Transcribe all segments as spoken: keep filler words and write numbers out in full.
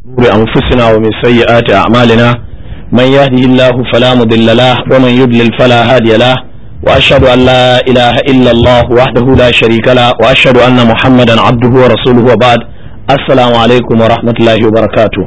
شرور أنفسنا ومن سيئات أعمالنا من يهده الله فلا مضل له ومن يضلل فلا هادي له وأشهد أن لا إله إلا الله وحده لا شريك له وأشهد أن محمدا عبده ورسوله وبعد السلام عليكم ورحمة الله وبركاته.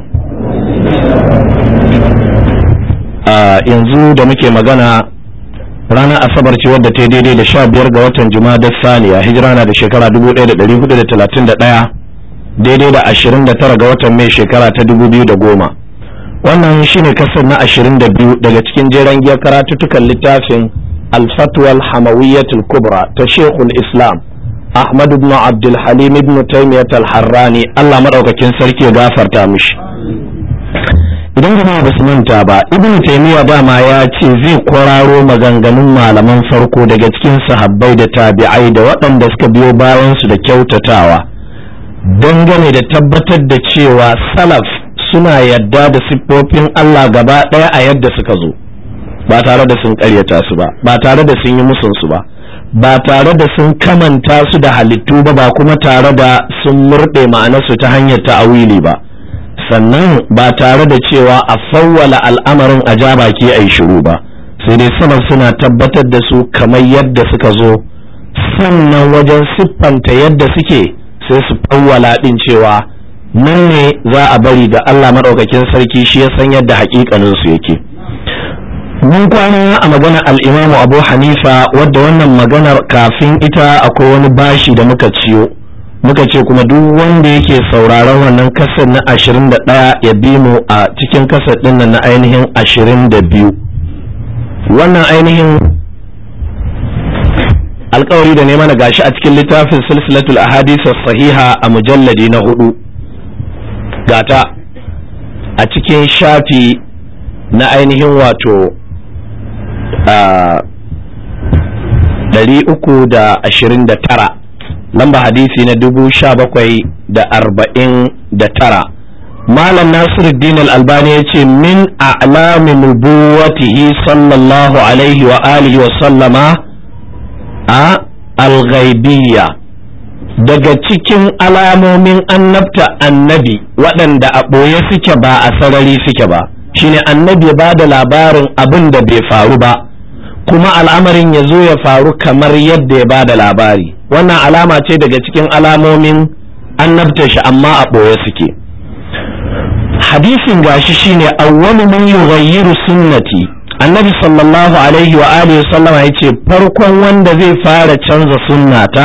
yanzu da muke magana ranar asabar ce wadda ta daidai da sha biyar ga watan Jumada Saniya, hijira na da shekara dubu ɗaya da ɗari hudu da talatin da ɗaya daidai da ashirin da tara ga watan Mai shekara ta dubu biyu da goma. Wannan shine kasar na ashirin da biyu daga cikin jeren giyar karatuttukan littafin Al-Fatwa Al-Hamawiyyatul Kubra ta Sheikhul Islam Ahmad ibn Abdul Halim ibn Taymiyyah Al-Harrani, Allah madaukakin sarki ya gafarta mishi. Idan jama'a ba su manta ba, Ibn Taymiyyah dama ya ce zai kwararo maganganun malaman farko daga cikin sahabbai da tabi'ai da waɗanda suka biyo bayan su da kyautatawa dangane da tabbatar da cewa salaf suna yadda da siffofin Allah gaba ɗaya a yadda suka zo, ba tare da sun ƙaryata su ba, ba tare da sun yi musun su ba, ba tare da sun kamanta su da halittu ba, ba kuma tare da sun murɗe ma'anarsu ta hanyar ta'awili ba. Sannan ba tare da cewa a fawwala al'amarin a ja baki a yi shiru ba, sai dai sama suna tabbatar da su kamar yadda suka zo, sannan wajen siffanta yadda suke sai su fawwala ɗin cewa nan ne za a bari ga Allah maɗaukakin sarki shi ya san yadda haƙiƙanin su yake. Mun kwana a magana al'imamu Abu Hanifa, wadda wannan maganar kafin ita akwai wani bashi da muka ciyo. muka ce kuma duk wanda yake sauraron wannan kasar na ashirin da ɗaya ya bi mu a cikin kasar ɗin nan na ainihin ashirin da biyu. Wannan ainihin alkawari da ne mana gashi a cikin littafin silsilatul ahadith sahiha a mujalladi na hudu, gata a cikin shafi na ainihin wato ɗari uku da ashirin da tara, lamba hadisi na dubu sha bakwai da arba'in da tara. Malam Nasiruddin Al-Albani ya ce min a'lami nubuwatihi sallallahu alaihi wa alihi wa sallama a al-ghaibiyya, daga cikin alamomin annabta annabi waɗanda a ɓoye suke ba a sarari suke ba, shine annabi ya bada labarin abin da bai faru ba kuma al'amarin ya zo ya faru kamar yadda ya bada labari. Wannan alama ce daga cikin alamomin annabta shi, amma a ɓoye suke. Hadisin gashi shine awwalu man yughayyiru sunnati, annabi sallallahu alaihi wa alihi sallama yace farkon wanda zai fara canza sunnata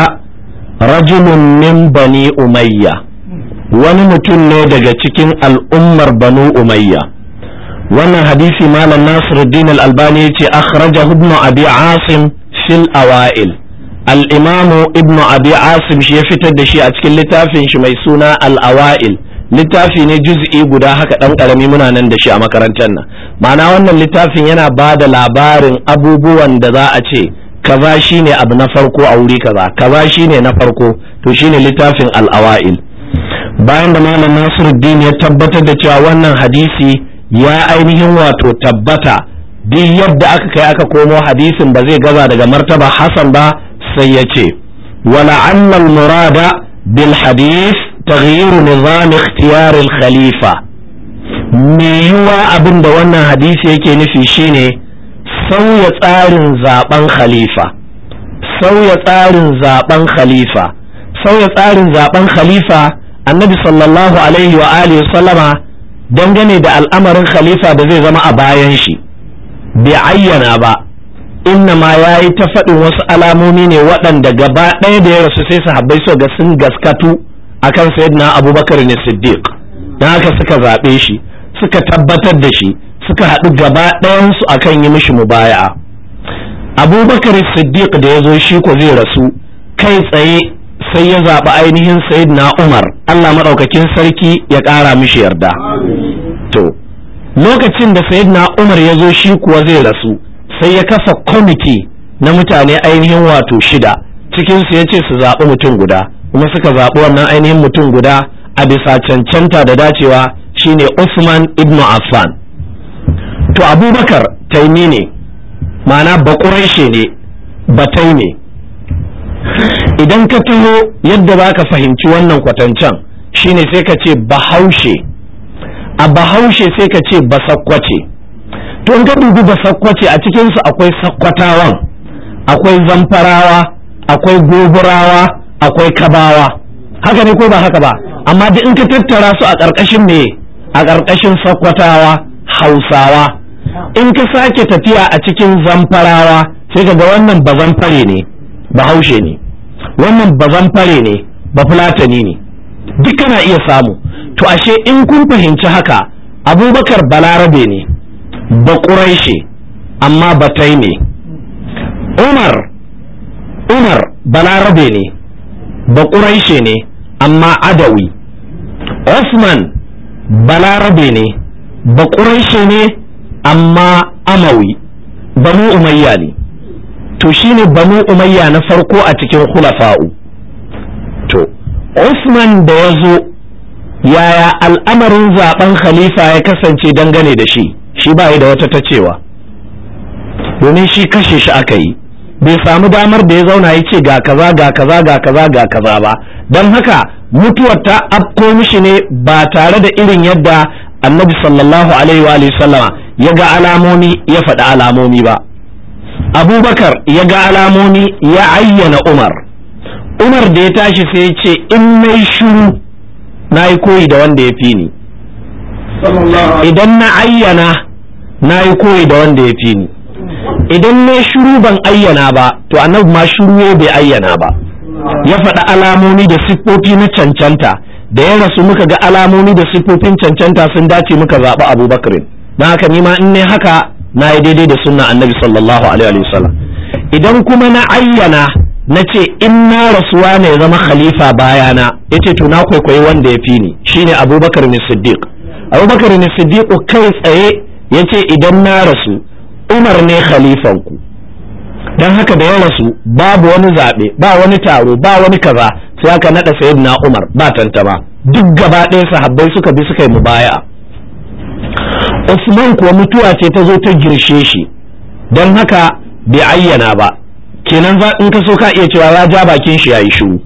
rajulun min bani umayya, wani mutum ne daga cikin al'ummar banu umayya. wannan hadisi malam Nasiruddin Al-Albani yace akhrajahu ibn abi asim fil awail, al-imamu ibnu abi asim shi ya fitar da shi a cikin littafin shi mai suna al-awail. Littafi ne juz'i guda haka dan karami, muna nan da shi a makarantar nan. Ma'ana wannan littafin yana ba da labarin abubuwan da za a ce kaza shine abu na farko a wuri kaza, kaza shine na farko, to shine littafin al-awail. Bayan da malam Nasiruddin ya tabbatar da cewa wannan hadisi ya ainihin wato tabbata, duk yadda aka kai aka komo hadisin ba zai gaza daga martaba hasan ba, sai ya ce wala'anna al-murada bil hadith taghyiru nizam ikhtiyar al-khalifa. me yiwa abin da wannan hadisi yake nufi shine sauya tsarin zaben khalifa sauya tsarin zaben khalifa sauya tsarin zaben khalifa annabi sallallahu alaihi wa alihi sallama dangane da al'amarin khalifa da zai zama a bayan shi bai ayyana ba, inna ma ya yi ta faɗin wasu alamomi ne waɗanda gaba ɗaya da ya rasu sai sahabbai so ga sun gaskatu akan sayyidina abubakar ne siddiq, don haka suka zaɓe shi, suka tabbatar da shi, suka haɗu gaba ɗayansu akan yi mishi mubaya'a. Abubakar siddiq da ya zo shi ko zai rasu kai tsaye sai ya zaɓi ainihin sayyidina umar, Allah maɗaukakin sarki ya ƙara mishi yarda. To lokacin da sayyidina umar ya zo shi kuwa zai rasu, sai ya kafa kwamiti na mutane ainihin wato shida, cikinsu ya ce su zaɓi mutum guda, kuma suka zaɓi wannan ainihin mutum guda a bisa cancanta da dacewa shine Usman ibn Affan. To Abubakar taimi ne, ma'ana baƙuraishe ne, batai ne. Idan ka taho yadda ba ka fahimci wannan kwatancan shine sai ka ce bahaushe a bahaushe sai ka ce basakkwace. To in ka dubi basakkwace a cikinsu akwai sakkwatawan, akwai zamfarawa, akwai goburawa, akwai kabawa, haka ne ko ba haka ba? Amma duk in ka tattara su a ƙarƙashin me, a ƙarƙashin sakkwatawa, hausawa. In ka sake tafiya a cikin zamfarawa sai ka ga wannan ba zamfare ne, ba haushe ne, wannan ba zamfare ne, ba fulatani ne, duk kana iya samu. To ashe in kun fahimci haka, Abubakar balarabe ne, ba ƙuraishe, amma ba taime. Umar Umar balarabe ne, ba ƙuraishe ne, amma adawi. Osman balarabe ne, ba ƙuraishe ne, amma amawi, banu umayya ne. To shine banu umayya na farko a cikin khulafa'u. To Usman da ya zo, yaya al'amarin zaben khalifa ya kasance dangane da shi, shi ba da wata ta cewa, domin shi kashe shi aka yi, bai samu damar da ya zauna ya ce ga kaza ga kaza ga kaza ga kaza ba, don haka mutuwar ta afko mishi ne ba tare da irin yadda annabi sallallahu alaihi wa sallama ya ga alamomi ya faɗi alamomi ba. Abubakar ya ga alamomi ya ayyana Umar. Umar da ya tashi sai ya ce in nayi shiru na yi koyi da wanda ya fi ni, idan na ayyana na yi koyi da wanda ya fi ni, idan na shiru ban ayyana ba to annabi ma shiru ya bai ayyana ba, ya faɗi alamomi da siffofi na cancanta. Da ya rasu muka ga alamomi da siffofin cancanta sun dace muka zaɓi Abubakar. Don haka ni ma in ne haka na yi daidai da sunna annabi sallallahu alaihi wa sallam. Idan kuma na ayyana na ce in na rasuwa ne ya zama khalifa bayana, ya ce to na kwaikwayi wanda ya fi ni, shine Abubakar ne Siddiq. Abubakar ne Siddiq kai tsaye ya ce idan na rasu Umar ne khalifanku. Don haka da ya rasu babu wani zaɓe, ba wani taro, ba wani kaza, sai aka naɗa sayyidina Umar ba tantama, duk gaba ɗaya sahabbai suka bi suka yi mubaya'a. Usman kuwa mutuwa ce ta zo ta girshe shi, don haka bai ayyana ba, kenan za in ka so ka iya cewa ya ja bakin shi yayi shiru.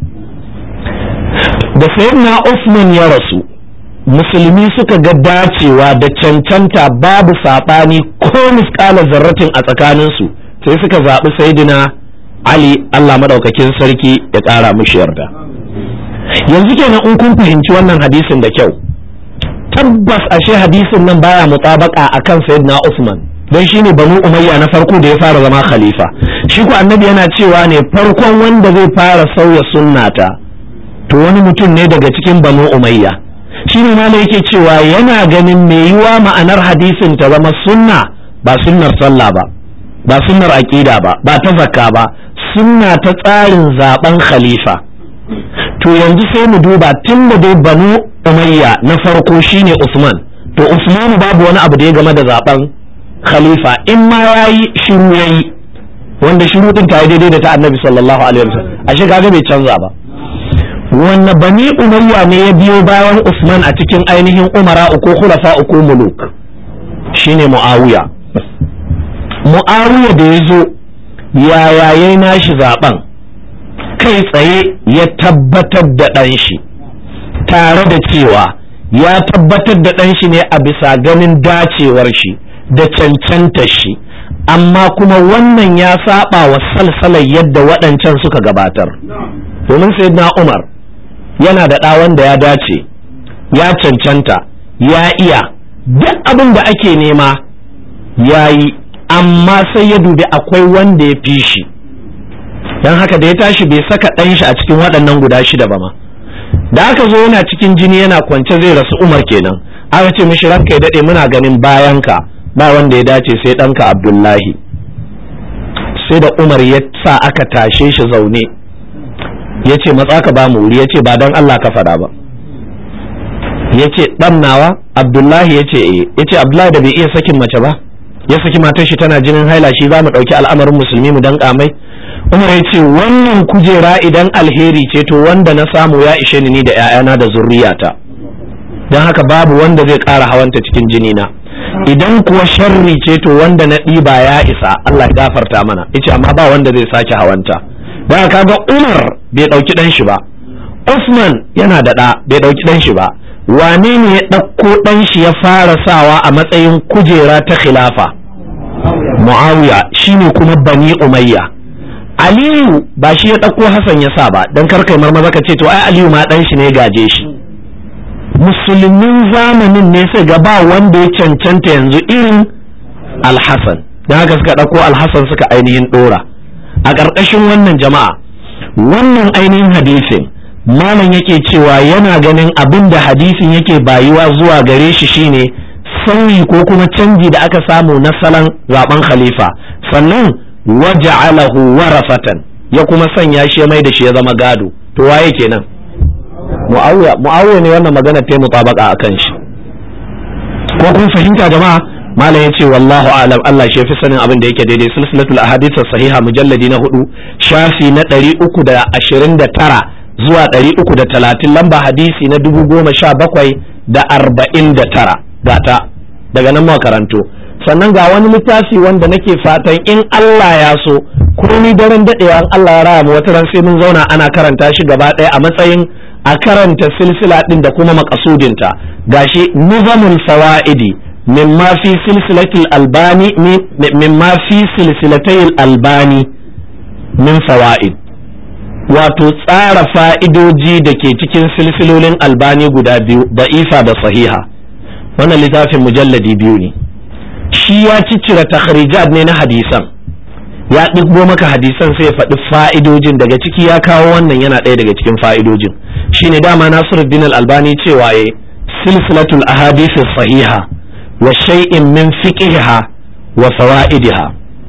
Da sayyidina Usman ya rasu, musulmi suka ga dacewa da cancanta babu saɓani ko misƙala zarratin a tsakaninsu, sai suka zaɓi sayyidina Ali, Allah maɗaukakin sarki ya ƙara mishi yarda. Yanzu kenan in kun fahimci wannan hadisin da kyau, tabbas ashe hadisin nan baya mutabaka akan sayyidina Usman, don shine banu umayya na farko da ya fara zama khalifa. Shi ku annabi yana cewa ne farkon wanda zai fara sauya sunnata to wani mutum ne daga cikin banu umayya. Shine ma yake cewa yana ganin me yiwa ma'anar hadisin ta zama sunna, ba sunnar sallah ba, ba sunnar aqida ba, ba ta zakka ba, sunna ta tsarin zaben khalifa. To yanzu sai mu duba tun da dai banu umayya na farko shine Usman, to Usman babu wani abu da ya game da zaben khalifa, in ma yayi shiru yayi, wanda shiru din ta yi daidai da ta annabi sallallahu alaihi wasallam, ashe kaga bai canza ba. Wanne bani umayya ne ya biyo bayan Usman a cikin ainihin umara uku khulafa uku muluk, shine Muawiya. Muawiya da ya zo ya yayi nashi zaben, kai tsaye ya tabbatar da ɗan shi, tare da cewa ya tabbatar da ɗan shi ne a bisa ganin dacewar shi da cancanta shi, amma kuma wannan ya saba wa salsalar yadda waɗancan suka gabatar. Domin sayyidina Umar yana da ɗa wanda ya dace, ya cancanta, ya iya duk abin da ake nema ya yi, amma sai ya dubi akwai wanda ya fi shi, don haka da ya tashi bai saka ɗan shi a cikin waɗannan guda shida ba ma. Da aka zo yana cikin jini yana kwance zai rasu Umar kenan, aka ce mishi ranka ya daɗe muna ganin bayanka ba wanda ya dace sai ɗanka Abdullahi. Sai da Umar ya sa aka tashe shi zaune, ya ce matsa ka ba mu wuri, ya ce ba don Allah ka faɗa ba. Ya ce ɗan nawa Abdullahi, ya ce eh, ya ce Abdullahi da bai iya sakin mace ba, ya saki matar shi tana jinin haila, shi za mu ɗauki al'amarin musulmi mu danƙa mai. Umar ya ce wannan kujera idan alheri ce to wanda na samu ya ishe ni da ‘ya'yana da zurriyata, don haka babu wanda zai ƙara hawanta cikin jini na, idan kuwa sharri ce to wanda na ɗiba ya isa, Allah ya gafarta mana. Ya ce amma ba wanda zai sake hawanta. Don haka ga Umar bai ɗauki ɗan shi ba, Usman yana da ɗa bai ɗauki ɗan shi ba, wane ne ya ɗauko ɗan shi ya fara sawa a matsayin kujera ta khilafa? Muawiya, shine kuma Bani Umayya. Aliyu ba shi ya ɗauko Hassan ya sa ba, don karkai marmaza ka ce to ai Aliyu ma ɗan shi ne ya gaje shi. Musulmin zamanin ne sai ga ba wanda ya cancanta yanzu irin Al-Hassan, don haka suka ɗauko Al-Hassan suka ainihin ɗora. A ƙarƙashin wannan jama'a, wannan ainihin hadisin malam yake cewa yana ganin abin da hadisin yake bayuwa zuwa gare shi shine sauyi ko kuma canji da aka samu na salon zaben khalifa, sannan waja'alahu warafatan, ya kuma sanya shi ya mai da shi ya zama gado. To waye kenan? Muawiya. Muawiya ne wannan magana ta mutabaka akan shi. Ko kun fahimta jama'a? malam yace wallahu a'lam, Allah shi fi sanin abin da yake daidai. Silsilatul ahadith sahiha mujalladi na hudu shafi na ɗari uku da ashirin da tara zuwa ɗari uku da talatin, lamba hadisi na dubu goma sha bakwai da arba'in da tara gata daga nan muka karanto. Sannan ga wani littafi wanda nake fatan in Allah ya so komai daren daɗewa in Allah ya raya mu wata ran sai mun zauna ana karanta shi gaba ɗaya a matsayin a karanta silsila ɗin da kuma makasudinta. Gashi nizamul fawaidi mimma fi silsilatil albani mimma fi silsilatayil albani min fawaid, wato tsara fa'idoji da ke cikin silsilolin albani guda biyu, da'ifa da sahiha. Wannan littafin mujalladi biyu ne. Shi ya ciccire takhrijat ne na hadisan, ya ɗigbo maka hadisan sai ya faɗi fa'idojin, daga ciki ya kawo wannan yana ɗaya daga cikin fa'idojin. Shine dama Nasiruddin Al-Albani cewa ya silsilatul ahadith sahiha wa shay'in min fiqhiha wa fawaidiha,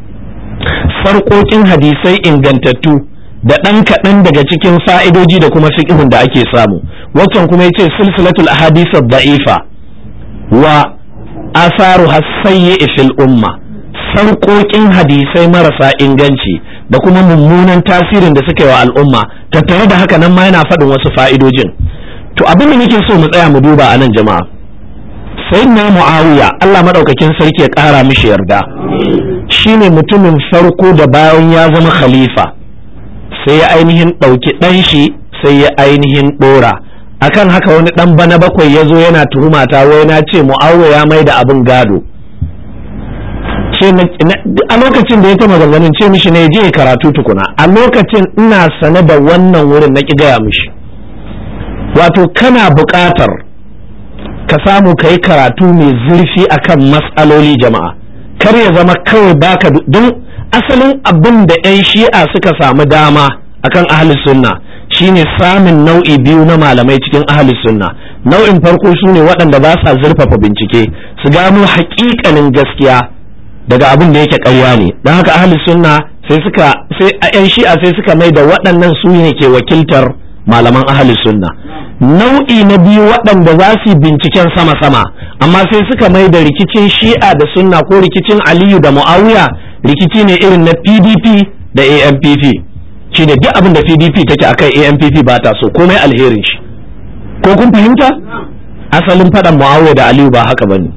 farkokin hadisai ingantattu da ɗan kaɗan daga cikin fa'idoji da kuma fiqhun da ake samu. Wancan kuma yace silsilatul ahadith da'ifa wa asaruha sayyi fil umma, sarƙoƙin hadisai marasa inganci da kuma mummunan tasirin da suka yi wa al'umma. Tattare da haka nan ma yana faɗin wasu fa'idojin. To abin da nake so mu tsaya mu duba a nan jama'a, sayyidina Muawiya Allah madaukakin sarki ya ƙara mishi yarda, shine mutumin farko da bayan ya zama khalifa sai ya ainihin ɗauki ɗan shi sai ya ainihin ɗora. Akan haka wani ɗan bana bakwai ya zo yana tuhumata wai na ce Muawiya ya mai da abin gado. A lokacin da ya ta maganganun ce mishi ne je karatu tukuna, a lokacin ina sane da wannan wurin na ki gaya mishi, wato kana buƙatar ka samu ka yi karatu mai zurfi akan matsaloli jama'a, kar ya zama kawai baka, don asalin abin da 'yan shi'a suka samu dama akan ahli sunna shine samun nau'i biyu na malamai cikin ahli sunna. Nau'in farko su ne waɗanda ba sa zurfafa bincike su gano haƙiƙanin gaskiya daga abin da yake ƙarya ne, don haka ahli sunna sai suka sai a 'yan shi'a sai suka mai da waɗannan su ne ke wakiltar malaman ahli sunna. Nau'i na biyu waɗanda za su yi binciken sama-sama amma sai suka mai da rikicin shi'a da sunna ko rikicin aliyu da muawiya rikici ne irin na P D P da A N P P. Shi ne duk abin da P D P take akai A N P P ba ta so, komai alherin shi. Ko kun fahimta? Asalin faɗan muawiya da aliyu ba haka bane.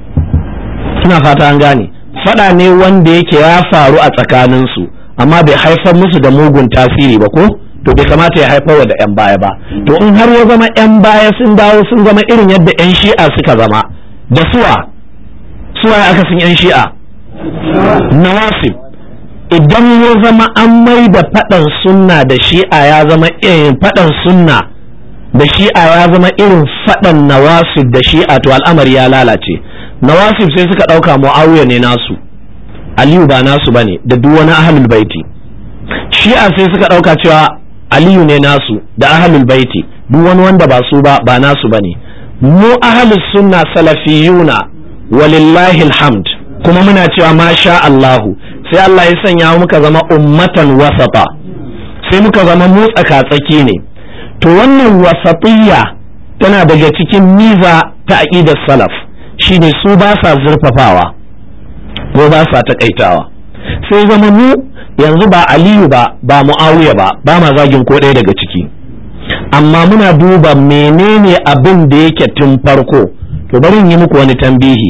Ina fata an gane. Faɗa ne wanda yake ya faru a tsakaninsu amma bai haifar musu da mugun tasiri ba, ko to bai kamata ya haifar da 'yan baya ba. To in har ya zama 'yan baya sun dawo sun zama irin yadda 'yan shi'a suka zama, da suwa suwa aka sun 'yan shi'a nawasib, idan ya zama an mai da faɗan sunna da shi'a ya zama irin faɗan sunna da shi'a ya zama irin faɗan nawasib da shi'a, to al'amari ya lalace. Nawasib sai suka ɗauka Muawiya ne nasu, Aliyu ba nasu bane da duk wani ahlul baiti. Shi'a sai suka ɗauka cewa Aliyu ne nasu da ahlul baiti, duk wani wanda ba su ba ba nasu bane. Mu ahlus sunna salafiyuna walillahi alhamd, kuma muna cewa masha Allahu, sai Allah ya sanya muka zama ummatan wasata, sai muka zama mu tsaka-tsaki ne. To wannan wasatiyya tana daga cikin miza ta aqidar salaf, shine su ba sa zurfafawa ko ba sa takaitawa. Sai zama mu yanzu ba Aliyu ba ba Muawiya ba ba ma zagin ko ɗaya daga ciki, amma muna duba menene abin da yake tun farko. To bari in yi muku wani tambihi,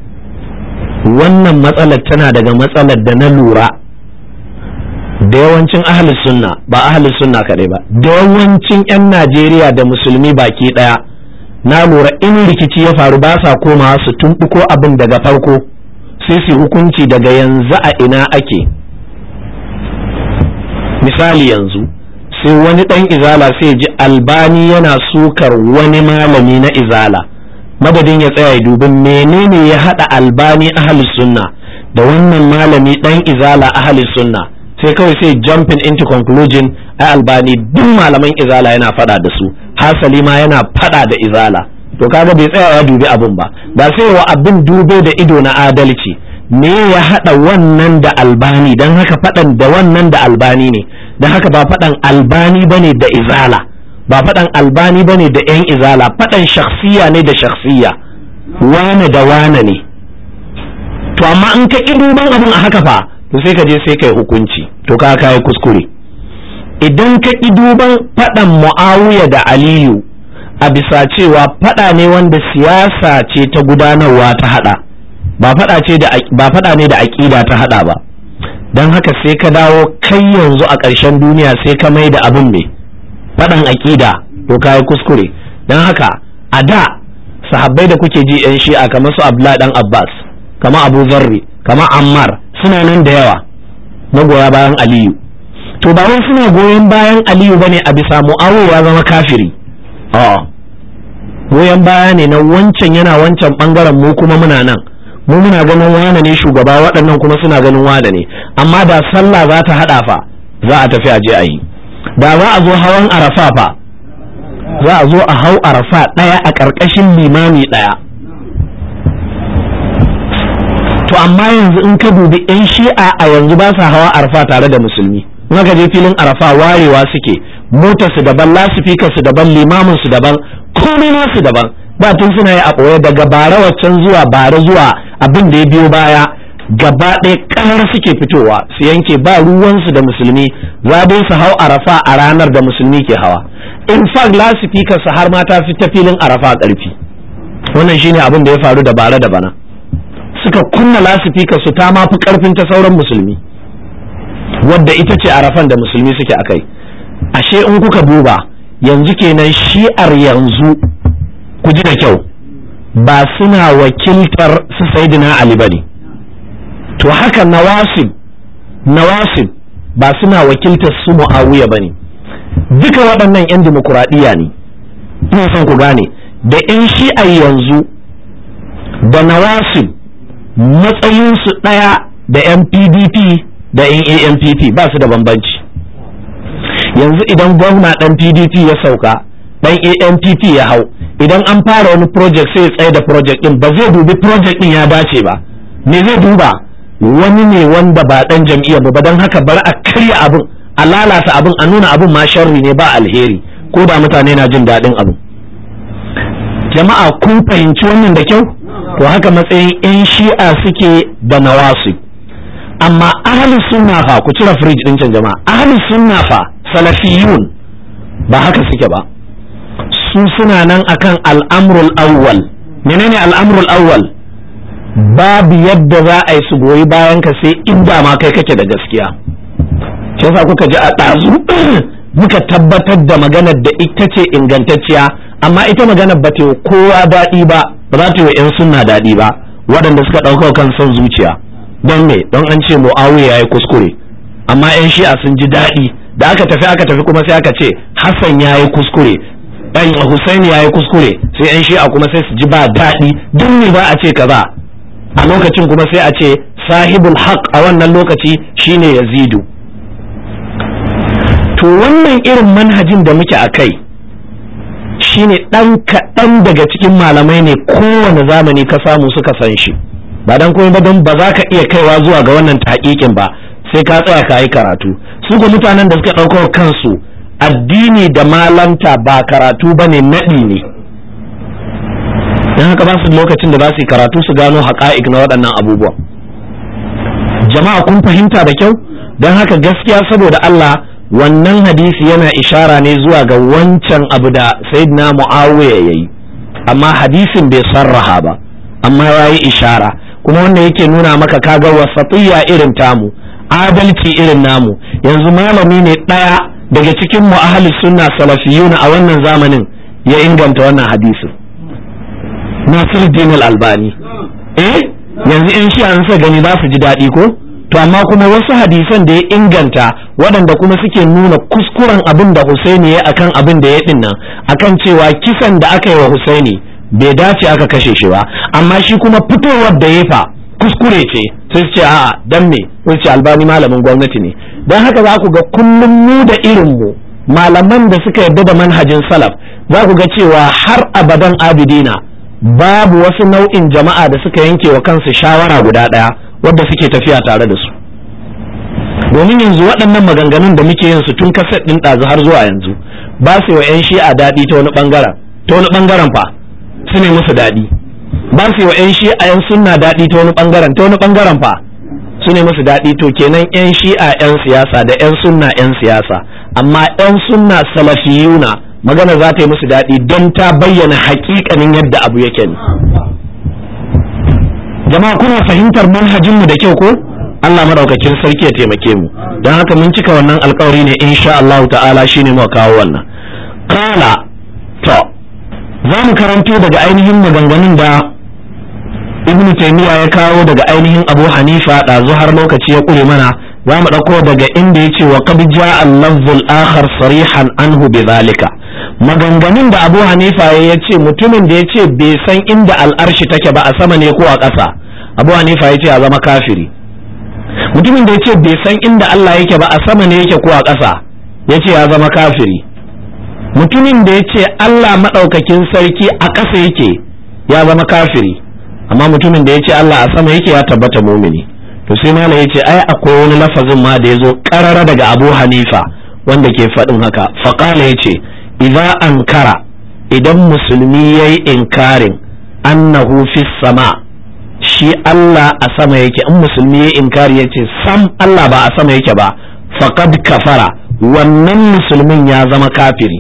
wannan matsalar tana daga matsalar da na lura da yawancin ahlus sunna, ba ahlus sunna kaɗai ba, da yawancin 'yan Najeriya da musulmi baki ɗaya na lura in rikici ya faru ba sa komawa su tumbuko abin daga farko sai su hukunci daga yanzu a ina ake. Misali yanzu sai wani dan izala sai ji albani yana sukar wani malami na izala, madadin ya tsaya ya dubi menene ya hada albani ahlus sunna da wannan malami dan izala ahlus sunna, sai kawai sai jumping into conclusion ai albani duk malaman izala yana fada da su, hasali ma yana fada da izala. To kaga bai tsaya ya dubi abin ba, ba sai wa abin dube da ido na adalci, me ya hada wannan da albani, dan haka fadan da wannan da albani ne, dan haka ba fadan albani bane da izala, ba fadan albani bane da yan izala, fadan shakhsiya ne da shakhsiya, wane da wane ne. To amma in ka ki duban abin a haka fa, to sai ka je sai kai hukunci, to ka kai kuskure. Idan ka ki duban fadan Muawiya da Aliyu a bisa cewa fada ne wanda siyasa ce ta gudanarwa ta hada, ba fada ce da ba fada ne da aqida ta hada ba, dan haka sai ka dawo kai yanzu a ƙarshen duniya sai ka mai da abin mai fadan aqida, to kai kuskure. Dan haka a da sahabbai da kuke ji yan shi'a kamar su Abdullah dan Abbas, kamar Abu Zarri, kamar Ammar, suna nan da yawa magoya bayan Aliyu. To ba wai suna goyon bayan Aliyu bane a bisa Muawiya ya zama kafiri, a goyon baya ne na wancan yana wancan bangaren, mu kuma muna nan, mu muna ganin wane ne shugaba, waɗannan kuma suna ganin wane ne. Amma da sallah za ta haɗa fa, za a tafi aje a yi. Da za a zo hawan arafa fa, za a zo a hau arafa ɗaya a ƙarƙashin limami ɗaya. To amma yanzu in ka dubi yan shi'a a yanzu ba sa hawa arafa tare da musulmi. In aka je filin arafa warewa suke, motar su daban, lasifikar su daban, limamin su daban, komai nasu daban. Ba tun suna yi a ɓoye daga bara waccan zuwa bara zuwa abin da ya biyo baya, gaba ɗaya ƙarar suke fitowa su yanke ba ruwansu da musulmi, za dai su hau arafa a ranar da musulmi ke hawa. In fact lasifikar su har ma ta fi ta filin arafa ƙarfi. Wannan shine abin da ya faru da bara da bana. Suka kunna lasifikar su ta ma fi ƙarfin ta sauran musulmi, wadda ita ce arafan da musulmi suke akai. Ashe in kuka duba yanzu kenan shi'ar yanzu, ku ji da kyau, ba suna wakiltar su Sayyidina Ali bane. To haka nawasib nawasib ba suna wakiltar su Muawiya bane. Duka waɗannan yan dimokuraɗiyya ne. Ina son ku gane da yan shi'ar yanzu da nawasib matsayinsu ɗaya da yan P D P da yan A N P P, ba su da bambanci. Yanzu idan gwamna ɗan P D P ya sauka, ɗan A N P P ya hau, idan an fara wani project sai ya tsaye da project ɗin, ba zai dubi project ɗin ya dace ba, me zai duba? Wani ne wanda ba ɗan jam'iyyar ba, don haka bari a karya abin, a lalata abin, a nuna abin ma sharri ne ba alheri, ko da mutane na jin daɗin abin. Jama'a kun fahimci wannan da kyau? To haka matsayin yan shi'a suke da nawasib. Amma ahlus sunna fa, ku cire fridge din can jama'a, ahlus sunna fa salafiyun ba haka suke ba. Su suna nan akan al'amrul awwal. Menene al'amrul awwal? Babu yadda za a yi su goyi bayan ka sai inda ma kai kake da gaskiya. Shi yasa kuka ji a ɗazu muka tabbatar da maganar da ita ce ingantacciya, amma ita maganar ba ta yi kowa daɗi ba, ba za ta yi wa 'yan sunna daɗi ba, waɗanda suka ɗauka kan son zuciya. Don me? Don an ce Muawiya ya yi kuskure, amma 'yan shi'a sun ji daɗi. Da aka tafi aka tafi kuma sai aka ce Hassan ya yi kuskure, ɗan Husaini ya yi kuskure, sai 'yan shi'a kuma sai su ji ba daɗi. Duk ne ba a ce kaza, a lokacin kuma sai a ce sahibul haq a wannan lokaci shine Yazidu. To wannan irin manhajin da muke a kai shine ɗan kaɗan daga cikin malamai ne kowane zamani ka samu suka san shi, ba dan komai ba don ba za ka iya kaiwa zuwa ga wannan taƙiƙin ba sai ka tsaya ka yi karatu. Su ga mutanen da suka ɗaukar kansu addini da malanta ba karatu ba ne, naɗi ne. Don haka ba su lokacin da za su yi karatu su gano haƙa'iq na waɗannan abubuwa. Jama'a kun fahimta da kyau? Don haka gaskiya saboda Allah wannan hadisi yana ishara ne zuwa ga wancan abu da Sayyidina Muawiya yayi, amma hadisin bai sarraha ba, amma yayi ishara. Kuma wanda yake nuna maka kaga wasatiyya irin tamu, adalci irin namu. Yanzu malami ne ɗaya daga cikin mu ahli sunna salafiyuna a wannan zamanin ya inganta wannan hadisin. Nasiruddin al-Albani. eh yanzu in shi an sa gani za su ji daɗi ko, to amma kuma wasu hadisan da ya inganta waɗanda kuma suke nuna kuskuren abin da Husaini ya akan abin da ya din nan, akan cewa kisan da aka yi wa Husaini bai dace aka kashe shi ba, amma shi kuma fitowar da ya fa kuskure ce, sai su ce a'a dan me, sai ce Albani malamin gwamnati ne. Dan haka za ku ga kullum mu da irin mu malaman da suka yarda da manhajin salaf, za ku ga cewa har abadan abidina babu wasu nau'in jama'a da suka yanke wa kansu shawara guda ɗaya wadda suke tafiya tare da su. Domin yanzu waɗannan maganganun da muke yin su tun kaset ɗin ɗazu har zuwa yanzu ba su wa 'yan shi'a daɗi ta wani ɓangaren, ta wani ɓangaren fa su ne musu daɗi. Ba su wa 'yan shi'a 'yan sunna daɗi ta wani ɓangaren, ta wani ɓangaren fa su ne musu daɗi. To kenan 'yan shi'a 'yan siyasa da 'yan sunna 'yan siyasa, amma 'yan sunna salafiyuna magana za ta yi musu daɗi don ta bayyana haƙiƙanin yadda abu yake ne. Jama'a kuna fahimtar manhajinmu da kyau ko? Allah madaukakin sarki ya taimake mu. Don haka mun cika wannan alƙawari ne insha Allah ta'ala, shine mu kawo wannan. Qala, to za mu karanto daga ainihin maganganun da Ibn Taymiyyah ya kawo daga ainihin Abu Hanifa ɗazu har lokaci ya ƙure mana. Za mu ɗauko daga inda ya ce wa qad ja'a al-lafzul akhar sarihan anhu bidhalika. Maganganun da Abu Hanifa ya ce mutumin da ya ce bai san inda al'arshi take ba, a sama ne ko a ƙasa, Abu Hanifa ya ce a zama kafiri. Mutumin da ya ce bai san inda Allah yake ba, a sama ne yake ko a ƙasa, ya ce ya zama kafiri. Mutumin da ya ce Allah maɗaukakin sarki a ƙasa yake, ya zama kafiri. Amma mutumin da ya ce Allah a sama yake, ya tabbata mumini. To sai malam ya ce ai akwai wani lafazin ma da ya zo ƙarara daga Abu Hanifa wanda ke faɗin haka. Faƙala ya ce idza ankara, idan musulmi yayi inkarin annahu fis sama, shi Allah a sama yake, in musulmi yayi inkari yace sam Allah ba a sama yake ba, faqad kafara, wannan musulmin ya zama kafiri.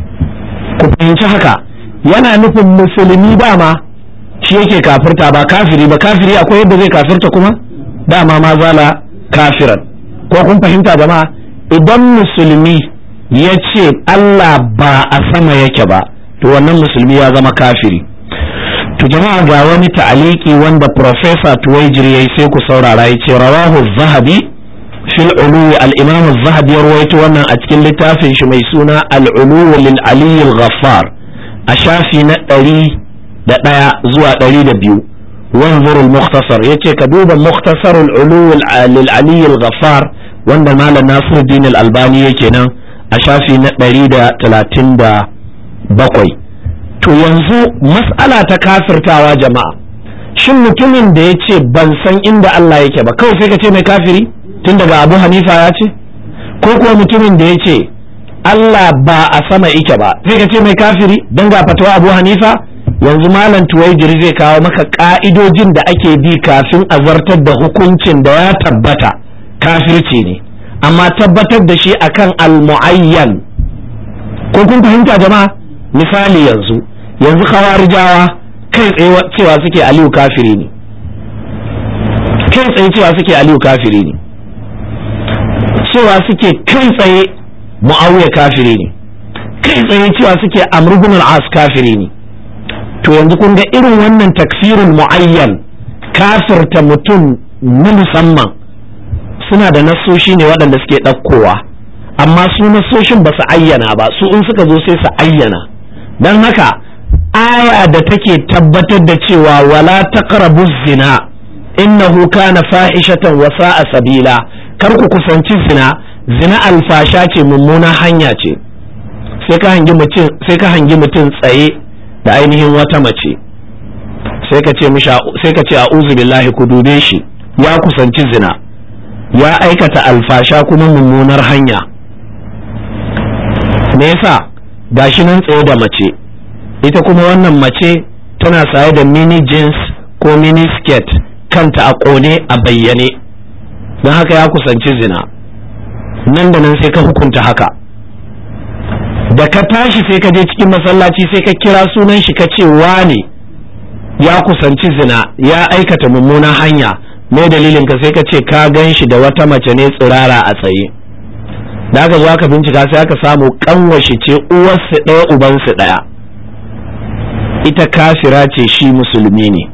Ku fahimci haka, yana nufin musulmi dama shi yake kafirta ba kafiri ba. Kafiri akwai yadda zai kafirta kuma dama ma zala kafiran. Ko kun fahimta jama'a? Idan musulmi ya ce Allah ba a sama yake ba, to wannan musulmi ya zama kafiri. To jama'a ga wani ta'aliki wanda Professor Tuwaijiri yayi, sai ku saurara. Ya ce rawahu zahabi fil uluwi, al-imam az-zahabi ya rawaito wannan a cikin littafin shi mai suna al-uluwi lil ali al-ghaffar a shafi na ɗari da ɗaya zuwa ɗari da biyu. wanzur al-mukhtasar, yace ka duba mukhtasar al-uluwi lil ali al-ghaffar wanda malam Nasiruddin al-Albani yake nan a shafi na ɗari da talatin da bakwai. To yanzu mas'ala ta kafirtawa jama'a, shin mutumin da ya ce ban san inda Allah yake ba kawai sai ka ce mai kafiri tun daga Abu Hanifa ya ce, ko kuwa mutumin da ya ce Allah ba a sama yake ba sai ka ce mai kafiri don ga fatawa Abu Hanifa? Yanzu malam Tuwaijiri zai kawo maka ka'idojin da ake bi kafin a zartar da hukuncin da ya tabbata kafirci ne, amma tabbatar da shi akan al-mu'ayyan. Ko kun fahimta jama'a? Misali yanzu yanzu khawarijawa kai tsaye cewa suke Aliyu kafiri ne, kai tsaye cewa suke Aliyu kafiri ne, cewa suke kai tsaye Muawiya kafiri ne, kai tsaye cewa suke Amr ibn al-As kafiri ne. To yanzu kun ga irin wannan takfirul mu'ayyan, kafirta mutum na musamman, suna da nasoshi ne waɗanda suke ɗaukowa, amma su nasoshin ba su ayyana ba, su in suka zo sai su ayyana. Don haka aya da take tabbatar da cewa wala taqrabu zina innahu kana fahishatan wa sa'a sabila, kar ku kusanci zina, zina alfasha ce, mummuna hanya ce. Sai ka hangi mutum sai ka hangi mutum tsaye da ainihin wata mace, sai ka ce mishi sai ka ce a'udhu billahi, ku dube shi ya kusanci zina, ya aikata alfasha kuma mummunar hanya. Me yasa? Gashi nan tsaye da mace, ita kuma wannan mace tana saye da mini jeans ko mini skirt, kanta a kone a bayyane, don haka ya kusanci zina. Nan da nan sai ka hukunta haka, da ka tashi sai ka je cikin masallaci sai ka kira sunan shi ka ce wane ya kusanci zina, ya aikata mummunan hanya. Me dalilin ka? Sai ka ce ka gan shi da wata mace ne tsirara a tsaye. Da aka zo aka bincika sai aka samu kanwashi ce, uwarsu ɗaya ubansu ɗaya. ita kafira ce shi musulmi ne,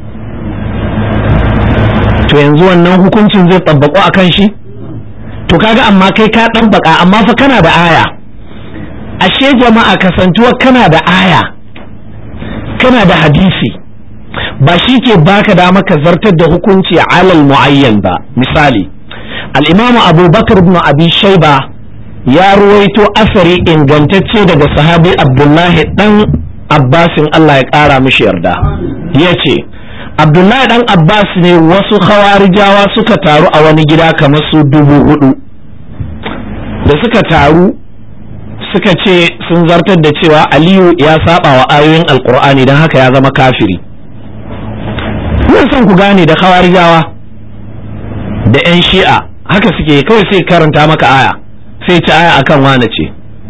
to yanzu wannan hukuncin zai tabbako akan shi? To kaga amma kai ka ɗabbaka, amma fa kana da aya. Ashe jama'a, kasantuwa kana da aya, kana da hadisi, ba shi ke baka dama ka zartar da hukunci alal muayyan ba. Misali, al-imamu abubakar ibn abi shayba ya ruwaito asari ingantacce daga sahabi abdullahi dan abbasin Allah ya kara mishi yarda, yace abdullahi dan abbas ne wasu khawarijawa suka taru a wani gida kamar su dubu hudu, da suka taru suka ce sun zartar da cewa aliyu ya saba wa ayoyin alkur'ani don haka ya zama kafiri. mun son ku gane da khawarijawa da yan shi'a haka suke, kawai sai karanta maka aya sai ci aya akan wane ce,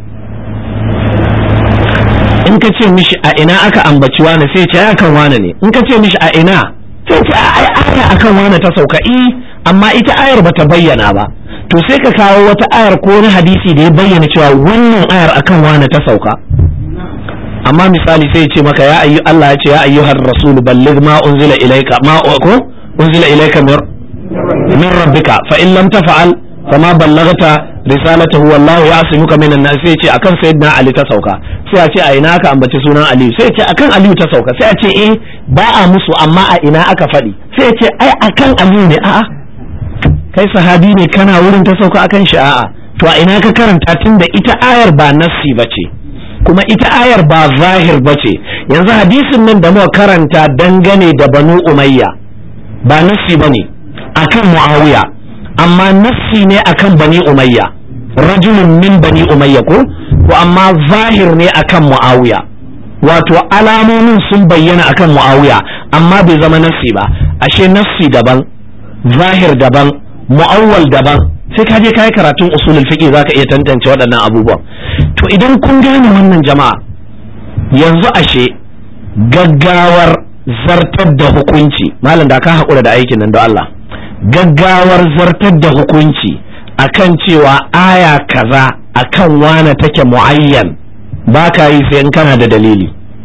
in ka ce mishi a ina aka ambaci wane sai ce aya akan wane ne, in ka ce mishi a ina sai ce ai aya akan wane ta sauka, i amma ita ayar bata bayyana ba, to sai ka kawo wata ayar ko wani hadisi da ya bayyana cewa wannan ayar akan wane ta sauka. Amma misali sai ya ce maka ya ayyu Allah ya ce ya ayyuhar rasul balligh ma unzila ilayka ma ko unzila ilayka min rabbika fa in lam taf'al fama ballaghta risalatahu wallahu ya'simuka minan nas. Sai ya ce akan sayyidina Ali ta sauka, sai a ce a ina aka ambaci sunan Ali, sai ya ce akan Ali ta sauka, sai a ce eh ba a musu amma a ina aka faɗi, sai ya ce ai akan Ali ne. A'a kai sahabi ne kana wurin ta sauka akan shi? A'a to a ina ka karanta, tunda ita ayar ba nassi bace kuma ita ayar ba zahir bace. Yanzu hadisin nan da muka karanta dangane da Banu Umayya ba nassi bane akan Muawiya, amma nassi ne akan Bani Umayya, rajulun min Bani Umayya ko to amma zahir ne akan Muawiya, wato alamomin sun bayyana akan Muawiya amma bai zama nassi ba. Ashe nassi daban, zahir daban, mu'awwal daban. Sai ka je ka yi karatun usulul fiqh zaka iya tantance waɗannan abubuwan. To idan kun gane wannan jama'a, yanzu ashe gaggawar zartar da hukunci, malam da ka haƙura da aikin nan don Allah, gaggawar zartar da hukunci akan cewa aya kaza akan wane take muayyan ba ka yi sai in kana da dalili.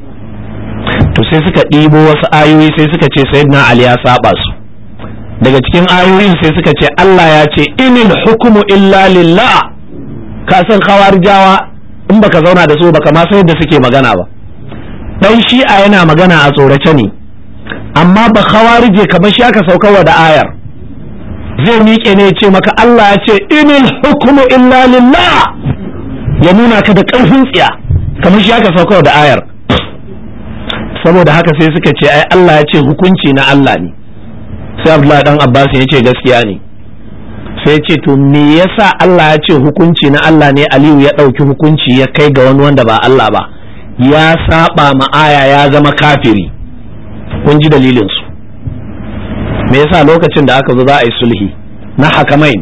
To sai suka ɗibo wasu ayoyi sai suka ce sayyidina Ali ya saba su. Daga cikin ayoyin sai suka ce Allah ya ce inil hukumu illa lillah. Ka san khawarijawa in baka zauna da su baka ma san yadda suke magana ba. Dan shi'a yana magana a tsorace ne, amma ba khawarije kamar shi aka saukarwa da ayar zai miƙe ne ya ce maka Allah ya ce inil hukumu illa lillah, ya nuna ka da ƙarfin tsiya kamar shi aka saukarwa da ayar. Saboda haka sai suka ce ai Allah ya ce hukunci na Allah ne. Sai Abdullahi dan Abbas ya ce gaskiya ne, sai ya ce to me yasa Allah ya ce hukunci na Allah ne Aliyu ya ɗauki hukunci ya kai ga wani wanda ba Allah ba, ya saba ma aya ya zama kafiri. Kun ji dalilin su. Me yasa lokacin da aka zo za a yi sulhi na hakamain,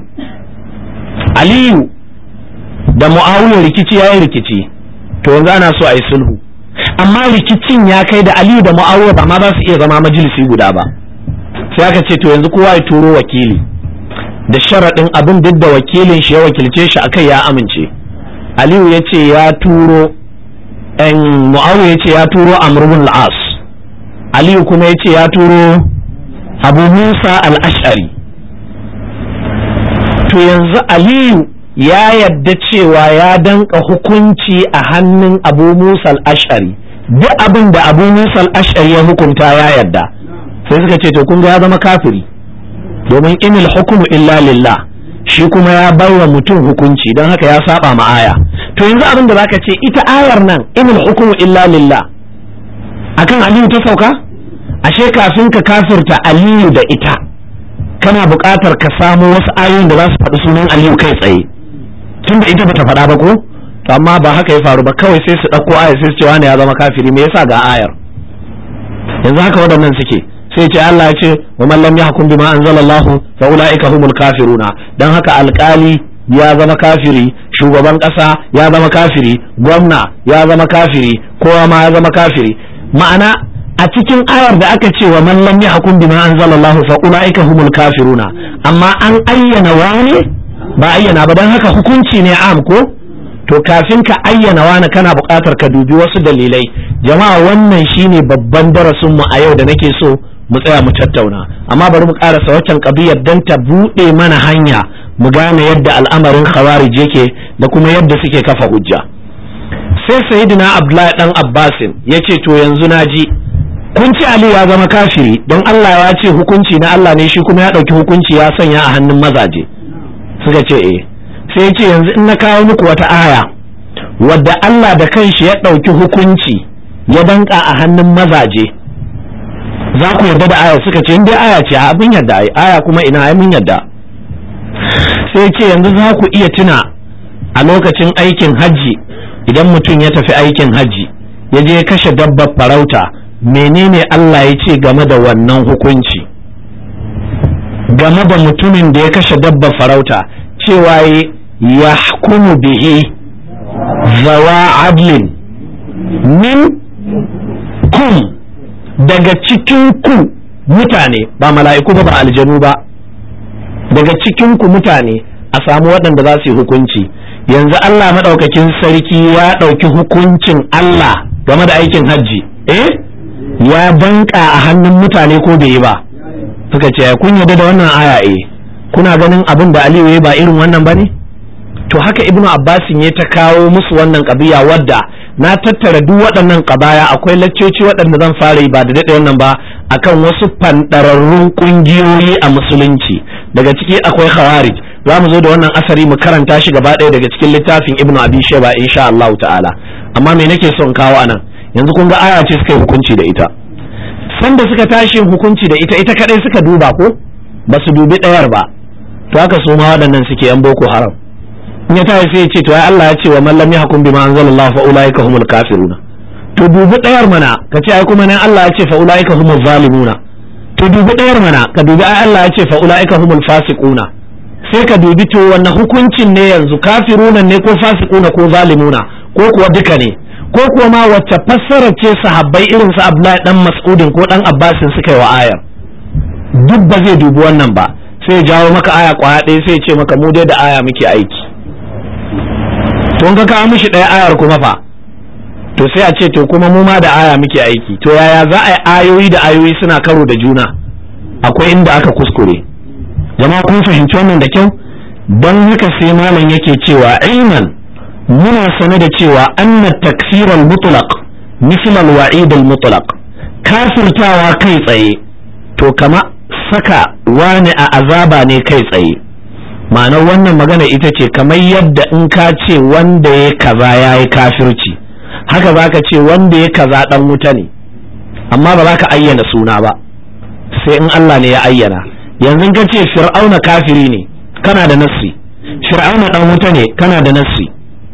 Aliyu da Muawiya rikici ya yi rikici, to yanzu ana so a yi sulhu, amma rikicin ya kai da Aliyu da Muawiya ba ma za su iya zama majalisi guda ba. Sai aka ce to yanzu kowa ya turo wakili, da sharaɗin abin duk da wakilin shi ya wakilce shi akai ya amince. Aliyu ya ce ya turo en Muawiya ya ce ya turo Amr ibn al-As, Aliyu kuma ya ce ya turo Abu Musa al-Ash'ari. To yanzu Aliyu ya yadda cewa ya danka hukunci a hannun Abu Musa al-Ash'ari, duk abin da Abu Musa al-Ash'ari ya hukunta ya yadda. Sai suka ce to kun ga ya zama kafiri, domin inil hukumu illa lillah, shi kuma ya baiwa mutum hukunci don haka ya saba ma aya. To yanzu abin da zaka ce ita ayar nan inil hukumu illa lillah akan Aliyu ta sauka, ashe kafin ka kafirta Aliyu da ita kana buƙatar ka samu wasu ayoyin da za su faɗi sunan Aliyu kai tsaye, tunda ita bata faɗa ba ko. To amma ba haka ya faru ba, kawai sai su ɗauko ayar sai su ce wani ya zama kafiri. Me yasa ga ayar? Yanzu haka waɗannan suke, sai ce Allah ya ce wa man lam yahkum bima anzalallahu fa ulaika humul kafiruna. Dan haka alƙali ya zama kafiri, shugaban ƙasa ya zama kafiri, gwamna ya zama kafiri, kowa ma ya zama kafiri. Ma'ana a cikin ayar da aka ce wa man lam yahkum bima anzalallahu fa ulaika humul kafiruna, amma an ayyana wani ba ayyana ba, dan haka hukunci ne am ko. to kafin ka ayyana wani kana buƙatar ka dubi wasu dalilai. Jama'a wannan shine babban darasin mu a yau da nake so mu tsaya mu tattauna, amma bari mu karasa waccan qadiyar dan ta bude mana hanya mu gane yadda al'amarin khawarij yake da kuma yadda suke kafa hujja. Sai sayyidina Abdullahi dan Abbasin yace to yanzu naji kun ci Ali ya zama kafiri don Allah ya ce hukunci na Allah ne, shi kuma ya dauki hukunci ya sanya a hannun mazaje. Suka ce eh. Sai yace yanzu in na kawo muku wata aya wadda Allah da kanshi ya dauki hukunci ya danka a hannun mazaje, za ku yarda da aya? Suka ce in dai aya ce abin yarda, ai aya kuma ina ai mun yarda. Sai ce yanzu za ku iya tuna a lokacin aikin hajji, idan mutum ya tafi aikin hajji ya je ya kashe dabbar farauta, menene Allah ya ce game da wannan hukunci game da mutumin da ya kashe dabbar farauta? Cewa ya hukumu bihi zawa adlin min kum, daga cikin ku mutane, ba mala'iku ba ba aljanu ba, daga cikin ku mutane a samu waɗanda za su yi hukunci. Yanzu Allah maɗaukakin sarki ya ɗauki hukuncin Allah game da aikin hajji, eh ya banka a hannun mutane ko bai yi ba? Suka ce kun yarda da wannan aya? Eh. Kuna ganin abin da Aliyu ya ba irin wannan bane? To haka Ibnu Abbasin ya ta kawo musu wannan ƙabiya, wadda na tattara duk waɗannan ƙabaya, akwai laccoci waɗanda zan fara yi ba da daɗe wannan ba akan wasu fanɗararrun ƙungiyoyi a musulunci. Daga ciki akwai khawarij, za mu zo da wannan asari mu karanta shi gaba ɗaya daga cikin littafin Ibnu Abi Shayba insha Allah ta'ala. Amma me nake son kawo anan? Yanzu kun ga aya ce suka yi hukunci da ita. Sanda suka tashi hukunci da ita, ita kadai suka duba ko ba su dubi ɗayar ba. To haka su ma waɗannan suke yan Boko Haram. In ya tashi sai ya ce to ai Allah ya ce wa man lam yahkum bima anzalallahu fa ulaika humul kafiruna. To dubi ɗayar mana, ka ce ai kuma nan Allah ya ce fa ulaika humuz zalimuna. To dubi ɗayar mana, ka dubi ai Allah ya ce fa ulaika humul fasiquna. Sai ka dubi to wannan hukuncin ne yanzu, kafiruna ne ko fasiquna ko zalimuna ko kuwa duka ne, ko kuwa ma wacce fassara ce sahabbai irin su Abdullahi dan Mas'udin ko dan Abbasin suka yi wa ayar? Duk ba zai dubi wannan ba, sai ya jawo maka aya kwaya ɗaya sai ya ce maka mu dai da aya muke aiki. To in ka kawo mishi ɗaya ayar kuma fa, to sai a ce to kuma mu ma da aya muke aiki. To yaya za a yi ayoyi da ayoyi suna karo da juna? Akwai inda aka kuskure. Jama'a kun fahimci wannan da kyau? Don haka sai malam yake cewa ilman muna sane da cewa anna takfir al-mutlaq misal al-wa'id al-mutlaq, kafirtawa kai tsaye to kama saka wani a azaba ne kai tsaye. Ma'anar wannan magana ita ce kamar yadda in ka ce wanda ya kaza ya yi kafirci, haka za ka ce wanda ya kaza dan wuta ne, amma ba za ka ayyana suna ba sai in Allah ne ya ayyana. Yanzu ka ce fir'auna kafiri ne, kana da nassi. Fir'auna dan wuta ne, kana da nassi.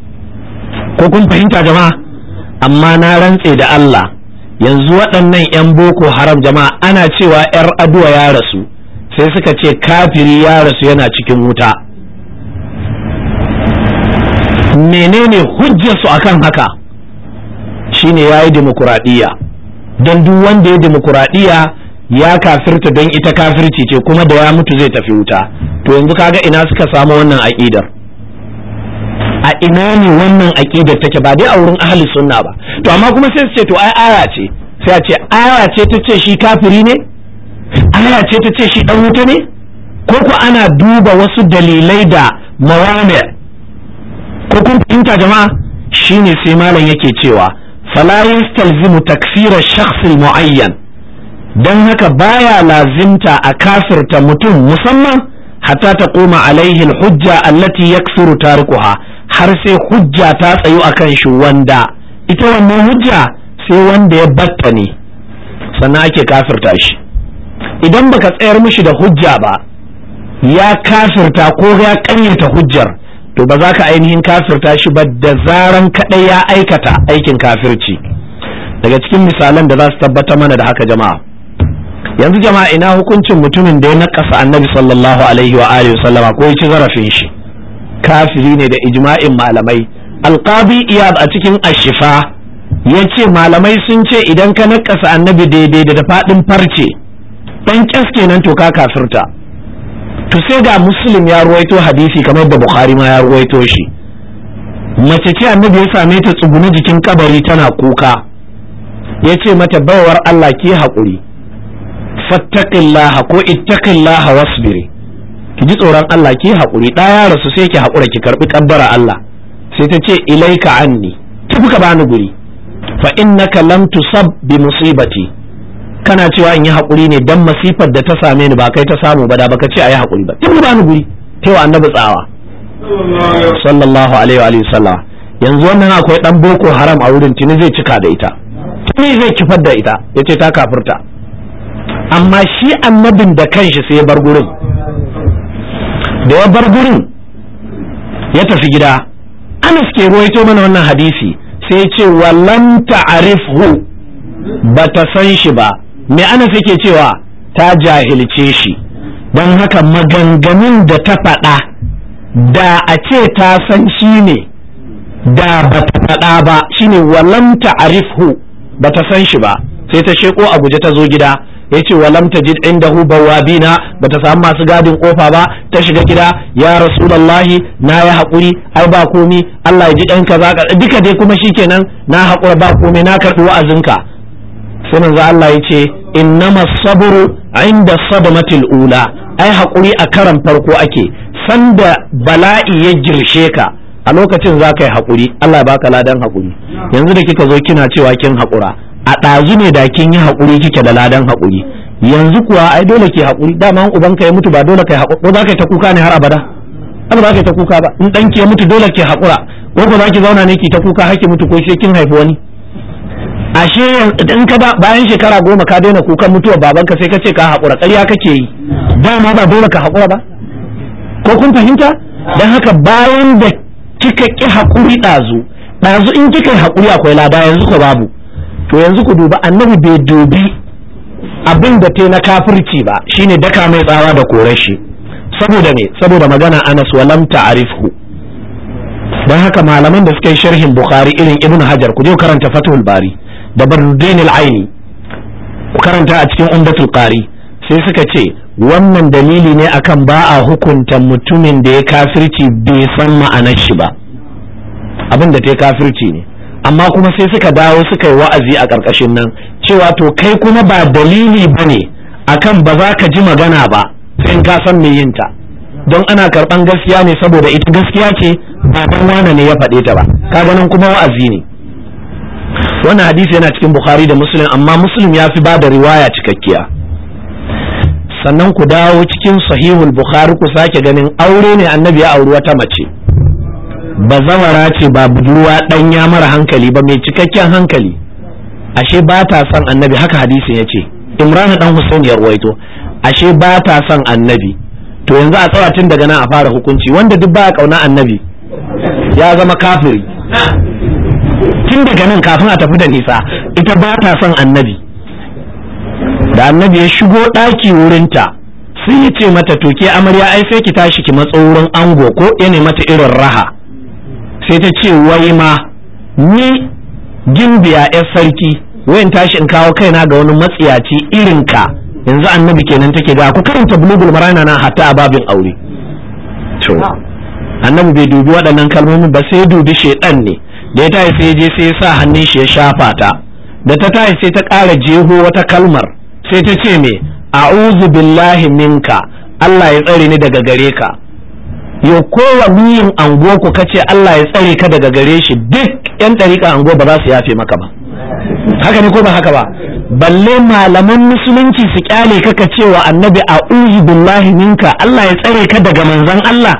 Ko kun fahimta jama'a? Amma na rantse da Allah, yanzu waɗannan 'yan Boko Haram jama'a ana cewa 'yar aduwa ya rasu, sai suka ce kafiri ya rasu yana cikin wuta. Menene hujjarsu akan haka? Shine yayi demokuraɗiyya. Don duk wanda ya demokuraɗiyya ya kafirta, don ita kafirci ce, kuma da ya mutu zai tafi wuta. To yanzu kaga ina suka samu wannan aƙidar? A ina ne wannan aƙidar take? Ba dai a wurin ahli sunna ba. To amma kuma sai su ce to ai aya ce, sai a ce aya ce ta ce shi kafiri ne, aya ce ta ce shi dan wuta ne, ko ko ana duba wasu dalilai da mawani'? Ko kun fahimta jama'a? Shine sai malam yake cewa fala yastalzimu takfir ash-shakhs al-mu'ayyan, dan haka baya lazimta a kafirta mutum musamman hatta ta koma alaihi al-hujja allati yakfuru tarikuha, har sai hujja ta tsayu akan shi, wanda ita wannan hujja sai wanda ya batta ne sannan ake kafirta shi. Idan baka tsayar mishi da hujja ba, ya kafirta ko ya ƙaryata hujjar, to ba za ka ainihin kafirta shi ba da zaran kaɗai ya aikata aikin kafirci. Daga cikin misalan da za su tabbatar mana da haka jama'a, yanzu jama'a ina hukuncin mutumin da ya nakasa annabi sallallahu alaihi wa alihi sallama ko ya ci zarafin shi? Kafiri ne da ijma'in malamai. Alqabi Iyad a cikin Ashifa ya ce malamai sun ce idan ka nakasa annabi daidai da faɗin farce dan kyas kenan to ka kafirta. To sai ga Muslim ya ruwaito hadisi kamar da Bukhari ma ya ruwaito shi. mace ce annabi ya same ta tsugune jikin kabari tana kuka, ya ce mata bawar Allah ki haƙuri, fattaqillaha ko ittaqillaha wasbiri, ki ji tsoron Allah ki haƙuri, ɗa ya rasu sai ki haƙura ki karɓi kabbara Allah. Sai ta ce ilaika anni, tafi ka bani guri, fa innaka lam tusab bi musibati, kana cewa in yi haƙuri ne dan masifar da ta same ni ba kai ta samu ba, da baka ce ayi haƙuri ba, tafi bani guri, kai wa annabi tsawa sallallahu alaihi wa sallam. Yanzu wannan akwai dan boko haram a wurin, tuni zai cika da ita, tuni zai kifar da ita, yace ta kafirta. Amma shi annabin da kanshi sai ya bar gurin, da ya bar gurin ya tafi gida. Anas ke ruwaito mana wannan hadisi, sai ya ce walam ta'rifhu, bata san shi ba. Me Anas yake cewa? Ta jahilce shi. Don haka maganganun da ta faɗa da a ce ta san shi ne da bata faɗa ba, shine walam ta'rifhu, bata san shi ba, sai ta sheko a guje ta zo gida. yace walam tajid indahu bawabina, bata samu masu gadin kofa ba, ta shiga gida, ya rasulullahi na ya haƙuri, ai ba komi, Allah ya ji ɗan kaza, duka dai kuma shikenan na haƙura ba komai, na karɓi wa'azinka. Sai manzo Allah yace innama sabru inda sadmatil ula, ai haƙuri a karan farko ake, sanda bala'i ya girshe ka a lokacin za ka yi haƙuri, Allah ya baka ladan haƙuri. Yanzu da kika zo kina cewa kin haƙura, a ɗazu ne da kin yi haƙuri kike da ladan haƙuri, yanzu kuwa ai dole ke haƙuri. Dama ubanka ya mutu ba dole kai haƙuri, ko za ka yi ta kuka ne har abada? Ba za ka yi ta kuka ba. In ɗanki ya mutu dole ke haƙura, ko ko za ki zauna ne ki ta kuka har ki mutu ko sai kin haifi wani? Ashe in ka bayan shekara goma ka daina kukan mutuwar babanka sai ka ce ka haƙura, ƙarya kake yi. Dama ba dole ka haƙura ba. Ko kun fahimta? Dan haka bayan da kika ƙi haƙuri ɗazu, ɗazu in kika yi haƙuri akwai lada, yanzu ko babu. To yanzu ku duba, annabi bai dubi abin da ta na kafirci ba, shine daka mai tsawa da korar shi. Saboda ne, saboda magana Anas walam ta'rifhu. Dan haka malaman da suka yi sharhin Bukhari irin Ibn Hajar, ku je karanta Fathul Bari da Badruddin al-Aini, ku karanta a cikin Umdatul Qari, sai suka ce wannan dalili ne akan ba a hukunta mutumin da ya kafirci bai san ma'anar shi ba, abin da ta kafirci ne. Amma kuma sai suka dawo suka yi wa'azi a ƙarƙashin nan cewa to kai kuma ba dalili ba ne akan ba za ka ji magana ba sai in ka san me yin ta, don ana karɓan gaskiya ne saboda ita gaskiya ce, ba dan wane ne ya faɗe ta ba. Kaga nan kuma wa'azi ne. Wannan hadisi yana cikin Bukhari da Muslim, amma Muslim ya fi ba da riwaya cikakkiya. Sannan ku dawo cikin Sahihul Bukhari ku sake ganin aure ne annabi ya auri wata mace, bazawara ce ba budurwa ɗanya mara hankali ba, mai cikakken hankali. Ashe ba ta son annabi, haka hadisin ya ce. Imran dan Hussein ya ruwaito, ashe ba ta son annabi. To yanzu a tsawa tun daga nan a fara hukunci, wanda duk ba kauna annabi ya zama kafiri. Tun daga nan kafin a tafi da nisa, ita ba ta son annabi. Da annabi ya shigo ɗaki wurinta sai ya ce mata, to ke amarya ai sai ki tashi ki matso wurin ango, ko ya ne mata irin raha. Sai ta ce wai ma ni gimbiya yar sarki, wayan tashi in kawo kaina ga wani matsiyaci irin ka. Yanzu annabi kenan take ga, ku karanta bulugul marana na hatta a babin aure. To annabi bai dubi waɗannan kalmomin ba, sai dubi shedan ne. Da ya tashi sai je sai ya sa hannun shi ya shafa ta, da ta tashi sai ta ƙara jeho wata kalmar, sai ta ce me, a'udhu billahi minka, Allah ya tsare ni daga gare ka. Yo kowa miyin ango ku kace Allah ya tsare ka daga gare shi, duk yan ɗariƙa ango ba za su yafe maka ba. Haka ne ko ba haka ba? Balle malaman musulunci su kyale ka ka cewa annabi a'udhu billahi minka, Allah ya tsare ka daga manzon Allah.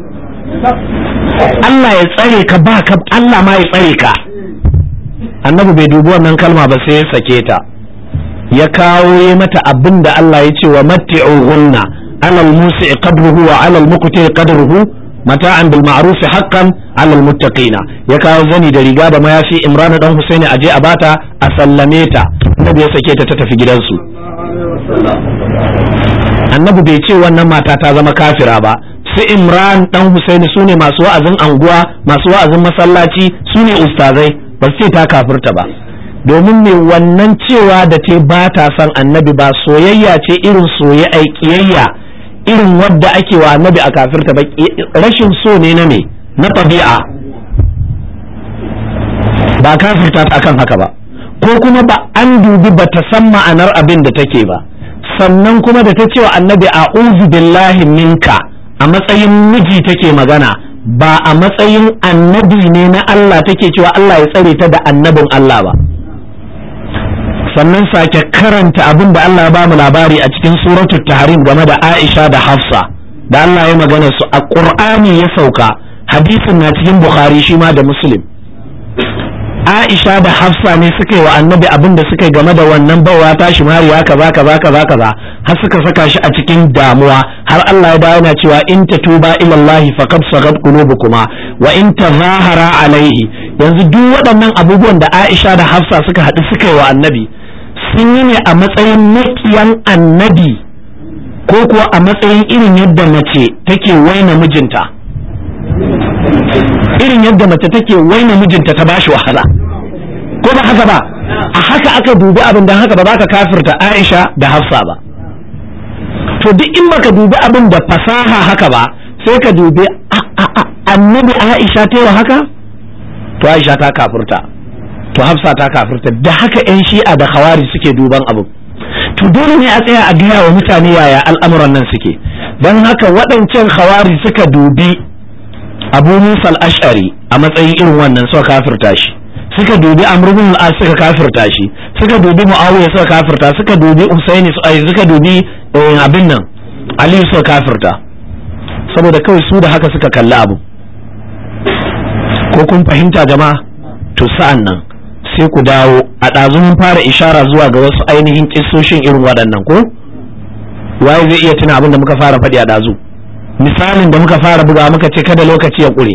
Allah ya tsare ka, ba ka Allah ma ya tsare ka. Annabi bai dubi wannan kalma ba sai ya sake ta, ya kawo ya mata abin da Allah ya ce wa matti'uhunna alal musi'i qadruhu wa alal muqti qadruhu mata'an bil ma'ruf haqqan alal muttaqina. Ya kawo zani da riga da mayafi, Imran dan Husaini aje a bata a sallame ta. Annabi ya sake ta ta tafi gidansu. Annabi bai ce wannan mata ta zama kafira ba. Su Imran dan Husaini sune masu wa'azin anguwa, masu wa'azin masallaci, sune ustazai, ba su ce ta kafirta ba. Domin me wannan cewa da te ba ta son annabi ba soyayya ce irin soyayya kiyayya irin wadda ake wa annabi a kafirta ba, rashin so ne na me, na tabi'a. ba kafirta ta akan haka ba, ko kuma ba an dubi ba ta san ma'anar abin da take ba, sannan kuma da ta cewa annabi a'udhu billahi minka a matsayin miji take magana, ba a matsayin annabi ne na Allah take cewa Allah ya tsare ta da annabin Allah ba. Sannan sake karanta abin da Allah ya ba mu labari a cikin suratul tahrim game da Aisha da Hafsa da Allah ya magana su a Qur'ani ya sauka, hadisin na cikin Bukhari shi ma da Muslim. Aisha da Hafsa ne suka yi wa annabi abin da suka yi game da wannan bawa ta shi mariya kaza kaza kaza kaza har suka saka shi a cikin damuwa, har Allah ya dawo yana cewa in tatuba ila Allah faqad sagat qulubukuma wa in tazahara alaihi. Yanzu duk waɗannan abubuwan da Aisha da Hafsa suka haɗu suka yi wa annabi sun yi ne a matsayin makiyan annabi ko kuwa a matsayin irin yadda mace take waina mijinta, irin yadda mace take waina mijinta ta bashi wahala, ko ba haka ba? A haka aka dubi abin, dan haka ba za ka kafirta Aisha da Hafsa ba. To duk in baka dubi abin da fasaha haka ba, sai ka dubi annabi Aisha ta yi haka, to Aisha ta kafirta, to Hafsa ta kafirta. Da haka yan shi'a da khawari suke duban abu. To dole ne a tsaya a gaya wa mutane yaya al'amuran nan suke. Don haka waɗancan khawari suka dubi Abu Musa al-Ash'ari a matsayin irin wannan suka kafirta shi, suka dubi Amr ibn al-As suka kafirta shi, suka dubi Muawiya suka kafirta, suka dubi Husaini suka dubi abin nan Ali suka kafirta, saboda kawai su da haka suka kalli abu. Ko kun fahimta jama'a? To sa'an nan sai ku dawo a ɗazu mun fara ishara zuwa ga wasu ainihin kissoshin irin waɗannan, ko waye zai iya tuna abin da muka fara faɗi a ɗazu? Misalin da muka fara buga muka ce kada lokaci ya ƙure,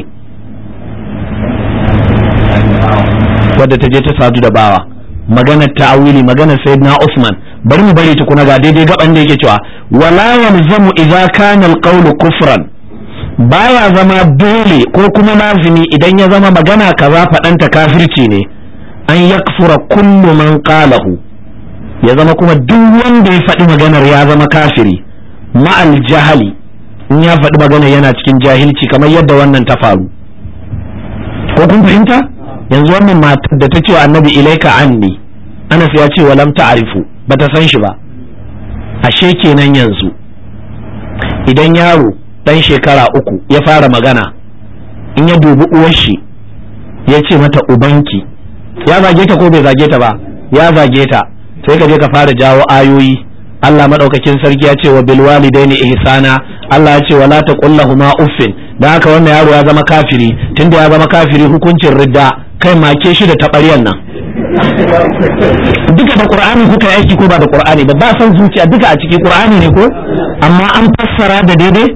wadda ta je ta sadu da bawa, maganar ta'awili, maganar sayyidina Usman. Bari mu bari tukuna ga daidai gaban da yake cewa wala yalzamu idza kana alqawlu kufran, baya zama dole ko kuma lazimi idan ya zama magana kaza faɗanta kafirci ne, an yakfura kullu man qalahu, ya zama kuma duk wanda ya faɗi maganar ya zama kafiri, ma'al jahali, in ya faɗi magana yana cikin jahilci kamar yadda wannan ta faru. Ko kun fahimta? Yanzu wannan matar da ta ce wa annabi ilaika anni, Anas ya ce walam ta'rifu, bata san shi ba. Ashe kenan yanzu idan yaro dan shekara uku ya fara magana, in ya dubi uwar shi ya ce mata ubanki, ya zage ta ko bai zage ta ba? Ya zage ta. Sai ka je ka fara jawo ayoyi. Allah madaukakin sarki ya ce wa bil walidaini ihsana, Allah ya ce wala taqullahuma uffin. Dan haka wannan yaro ya zama kafiri, tunda ya zama kafiri hukuncin ridda, kai make shi da tabaryan nan. Duka da Qur'ani kuka aiki ko ba da Qur'ani ba? Ba san zuciya, duka a cikin Qur'ani ne ko? Amma an fassara da daidai?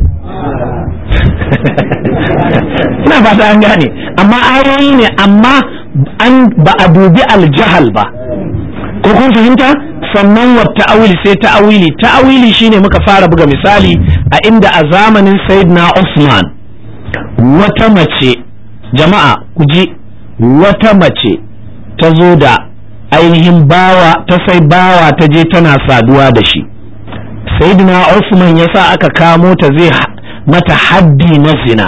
Ina fata an gane, amma ayoyi ne, amma an ba a dubi aljahal ba. Ko kun fahimta? Sannan wa ta'awili, sai ta'awili. Ta'awili shine muka fara buga misali a inda a zamanin Sayyidina Usman wata mace, jama'a ku ji, wata mace ta zo da ainihin bawa, ta sai bawa ta je tana saduwa da shi. Sayyidina Usman yasa aka kamo ta zai mata haddi na zina.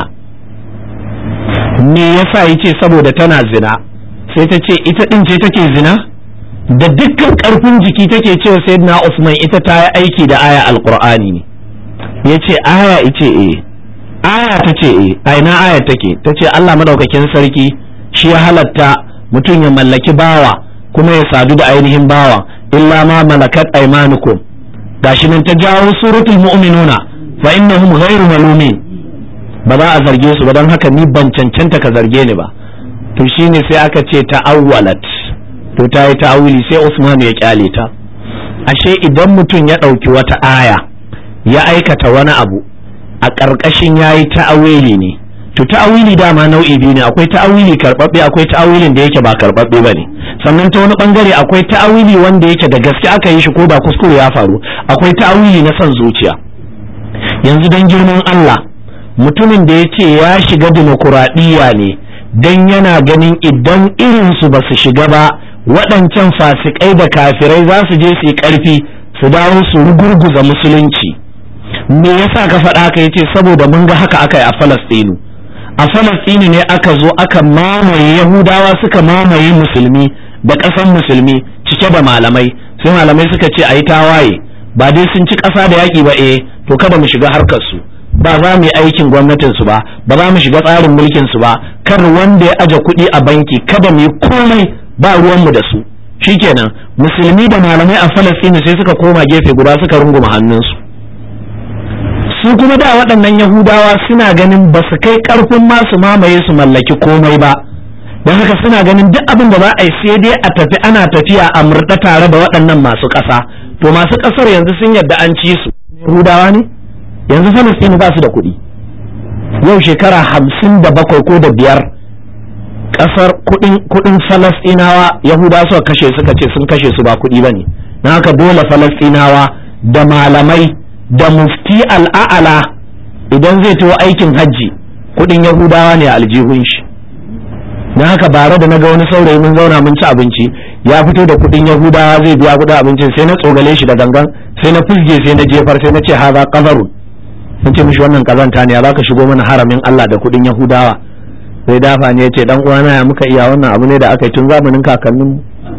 Me yasa yace saboda tana zina? Sai ta ce ita din ce take zina? Da dukkan karfin jiki take cewa sayyidina Usman ita ta yi aiki da aya alqur'ani ne. Yace aya ice eh, aya tace eh, a ina aya take? Tace Allah madaukakin sarki shi ya halatta mutum ya mallaki bawa kuma ya sadu da ainihin bawa, illa ma malakat aymanukum. Gashi nan ta jawo suratul mu'minuna, fa innahum ghayru malumin, ba za a zarge su ba, don haka ni ban cancanta ka zarge ni ba. To shine sai aka ce ta'awwalat, to ta yi ta'awili, sai Usman ya kyale ta. Ashe idan mutum ya ɗauki wata aya ya aikata wani abu a ƙarƙashin ya yi ta'awili ne, to ta'awili dama nau'i biyu ne, akwai ta'awili karɓaɓɓe, akwai ta'awilin da yake ba karɓaɓɓe ba ne. Sannan ta wani ɓangare akwai ta'awili wanda yake da gaske aka yi shi ko da kuskure ya faru, akwai ta'awili na son zuciya. Yanzu don girman Allah, mutumin da ya ce ya shiga dimokuraɗiyya ne don yana ganin idan irinsu ba su shiga ba, waɗancan fasikai da kafirai za su je su yi ƙarfi su dawo su rugurguza musulunci. Me yasa ka faɗa haka? Yace saboda mun ga haka aka yi a Falastinu. a Falastini ne aka zo aka mamaye Yahudawa suka mamaye musulmi da ƙasan musulmi cike da malamai, sai malamai suka ce a yi tawaye, ba dai sun ci ƙasa da yaƙi ba, eh to kada mu shiga harkar su, ba za mu yi aikin gwamnatin su ba, ba za mu shiga tsarin mulkin su ba, kar wanda ya aje kuɗi a banki kada mu yi komai, ba ruwan mu da su. Shikenan musulmi da malamai a Falastini sai suka koma gefe guda suka runguma hannunsu. Su kuma da waɗannan Yahudawa suna ganin ba su kai ƙarfin ma su mamaye su mallaki komai ba, don haka suna ganin duk abin da za a yi sai dai a tafi ana tafiya a murɗa tare da waɗannan masu ƙasa. To masu ƙasar yanzu sun yadda an ci su. Yahudawa ne? Yanzu Falastini ba su da kuɗi. Yau shekara hamsin da bakwai ko da biyar kasar kudin kudin Falastinawa Yahudawa suka kashe suka ce sun kashe su ba kudi bane, na haka dole Falastinawa da malamai da mufti al'a'ala idan zai tawo aikin hajji kudin Yahudawa ne a aljihun shi. na haka bare da naga wani saurayi mun zauna mun ci abinci ya fito da kudin Yahudawa zai biya kudin abincin, sai na tsogale shi da gangan, sai na fusge, sai na jefar, sai na ce haza qadarun, mun ce mishi wannan kazanta ne, ya zaka shigo mana haramin Allah da kudin Yahudawa. Sai dafa ne ya ce dan uwana ya muka iya, wannan abu ne da aka yi tun zamanin kakannin mu.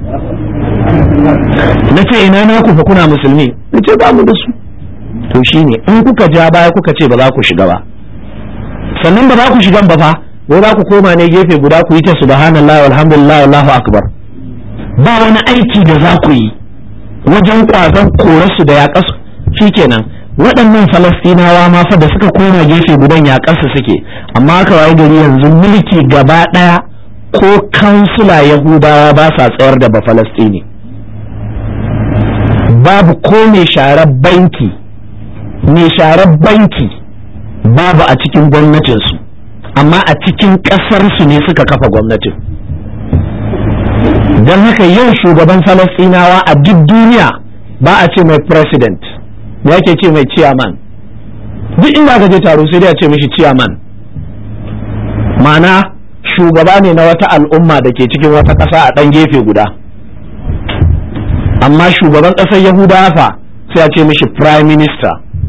Na ce ina na ku fa kuna musulmi? Na ce ba mu da su. To shine in kuka ja baya kuka ce ba za ku shiga ba, sannan ba za ku shigan ba fa, ko za ku koma ne gefe guda ku yi ta subhanallahi walhamdulillah wallahu akbar, ba wani aiki da za ku yi wajen kwazon korarsu da yaƙasu. Shikenan waɗannan Falastinawa ma fa da suka koma gefe gudan yaƙarsu suke, amma aka waye gari yanzu mulki gaba ɗaya ko kansula Yahudawa ba sa tsayar da ba Falastini, babu ko mai sharar banki mai sharar banki babu a cikin gwamnatinsu, amma a cikin ƙasarsu ne suka kafa gwamnatin. Don haka yau shugaban Falastinawa a duk duniya ba a ce mai president, ya ke ce mai chairman. Duk inda aka je taro sai dai a ce mishi chairman, ma'ana shugaba ne na wata al'umma da ke cikin wata ƙasa a ɗan gefe guda. Amma shugaban ƙasar Yahudawa fa sai a ce mishi prime minister.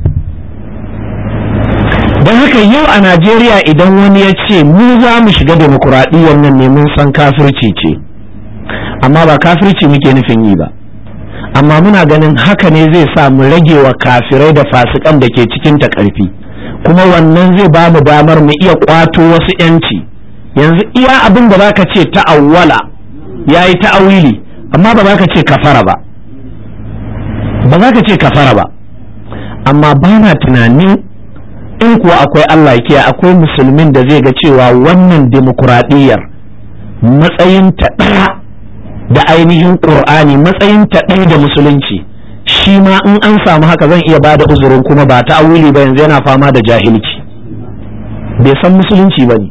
Don haka yau a Najeriya idan wani ya ce mu za mu shiga demokuraɗiyyar nan ne, mun san kafirci ce, amma ba kafirci muke nufin yi ba, amma muna ganin haka ne zai sa mu rage wa kafirai da fasikan da ke cikin ta ƙarfi, kuma wannan zai ba mu damar mu iya ƙwato wasu yanci. Yanzu iya abin da zaka ce ta'awwala yayi ta'awili, amma ba za ka ce kafara ba, ba za ka ce kafara ba. Amma ba na tunanin in kuwa akwai Allah ke akwai musulmin da zai ga cewa wannan demokuraɗiyyar matsayin ta ɗaya da ainihin ƙur'ani, matsayin ta ɗaya da musulunci, shi ma in an samu haka zan iya bada uzurin kuma ba ta awili ba, yanzu yana fama da jahilci, bai san musulunci ba ne,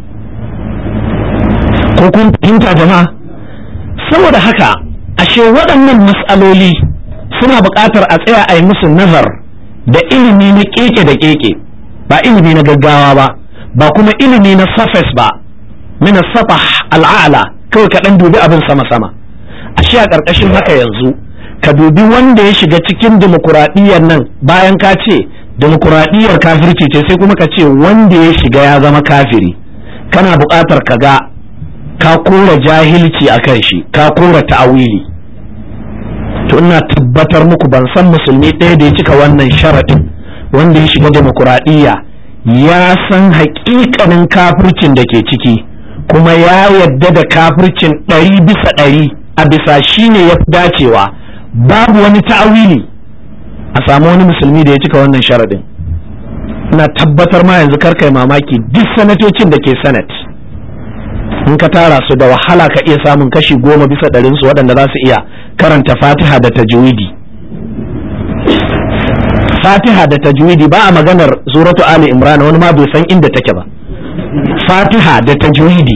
ko kun fahimta jama'a? Saboda haka ashe waɗannan mas'aloli suna buƙatar a tsaya a yi musu nazar da ilimi na keke da keke, ba ilimi na gaggawa ba, ba kuma ilimi na surface ba, min as-satah al-a'la, kawai ka dan dubi abin sama sama. Ashe a ƙarƙashin haka yanzu ka dubi wanda ya shiga cikin demokuraɗiyyar nan, bayan ka ce demokuraɗiyyar kafirci ce, sai kuma ka ce wanda ya shiga ya zama kafiri. Kana buƙatar ka ga ka kora jahilci a kan shi, ka kora ta'awili. To ina tabbatar muku ban san musulmi ɗaya da ya cika wannan sharaɗin, wanda ya shiga demokuraɗiyya ya san haƙiƙanin kafircin da ke ciki, kuma ya yadda da kafircin ɗari bisa ɗari a bisa shi ne ya fi dacewa, babu wani ta'awili. A samu wani musulmi da ya cika wannan sharaɗin, ina tabbatar ma yanzu karkai mamaki duk sanatocin da ke senate in ka tara su da wahala ka iya samun kashi goma bisa ɗarin su waɗanda za su iya karanta fatiha da tajwidi. Fatiha da tajwidi ba a maganar suratu Ali Imran, wani ma bai san inda take ba. Fatiha da tajwidi,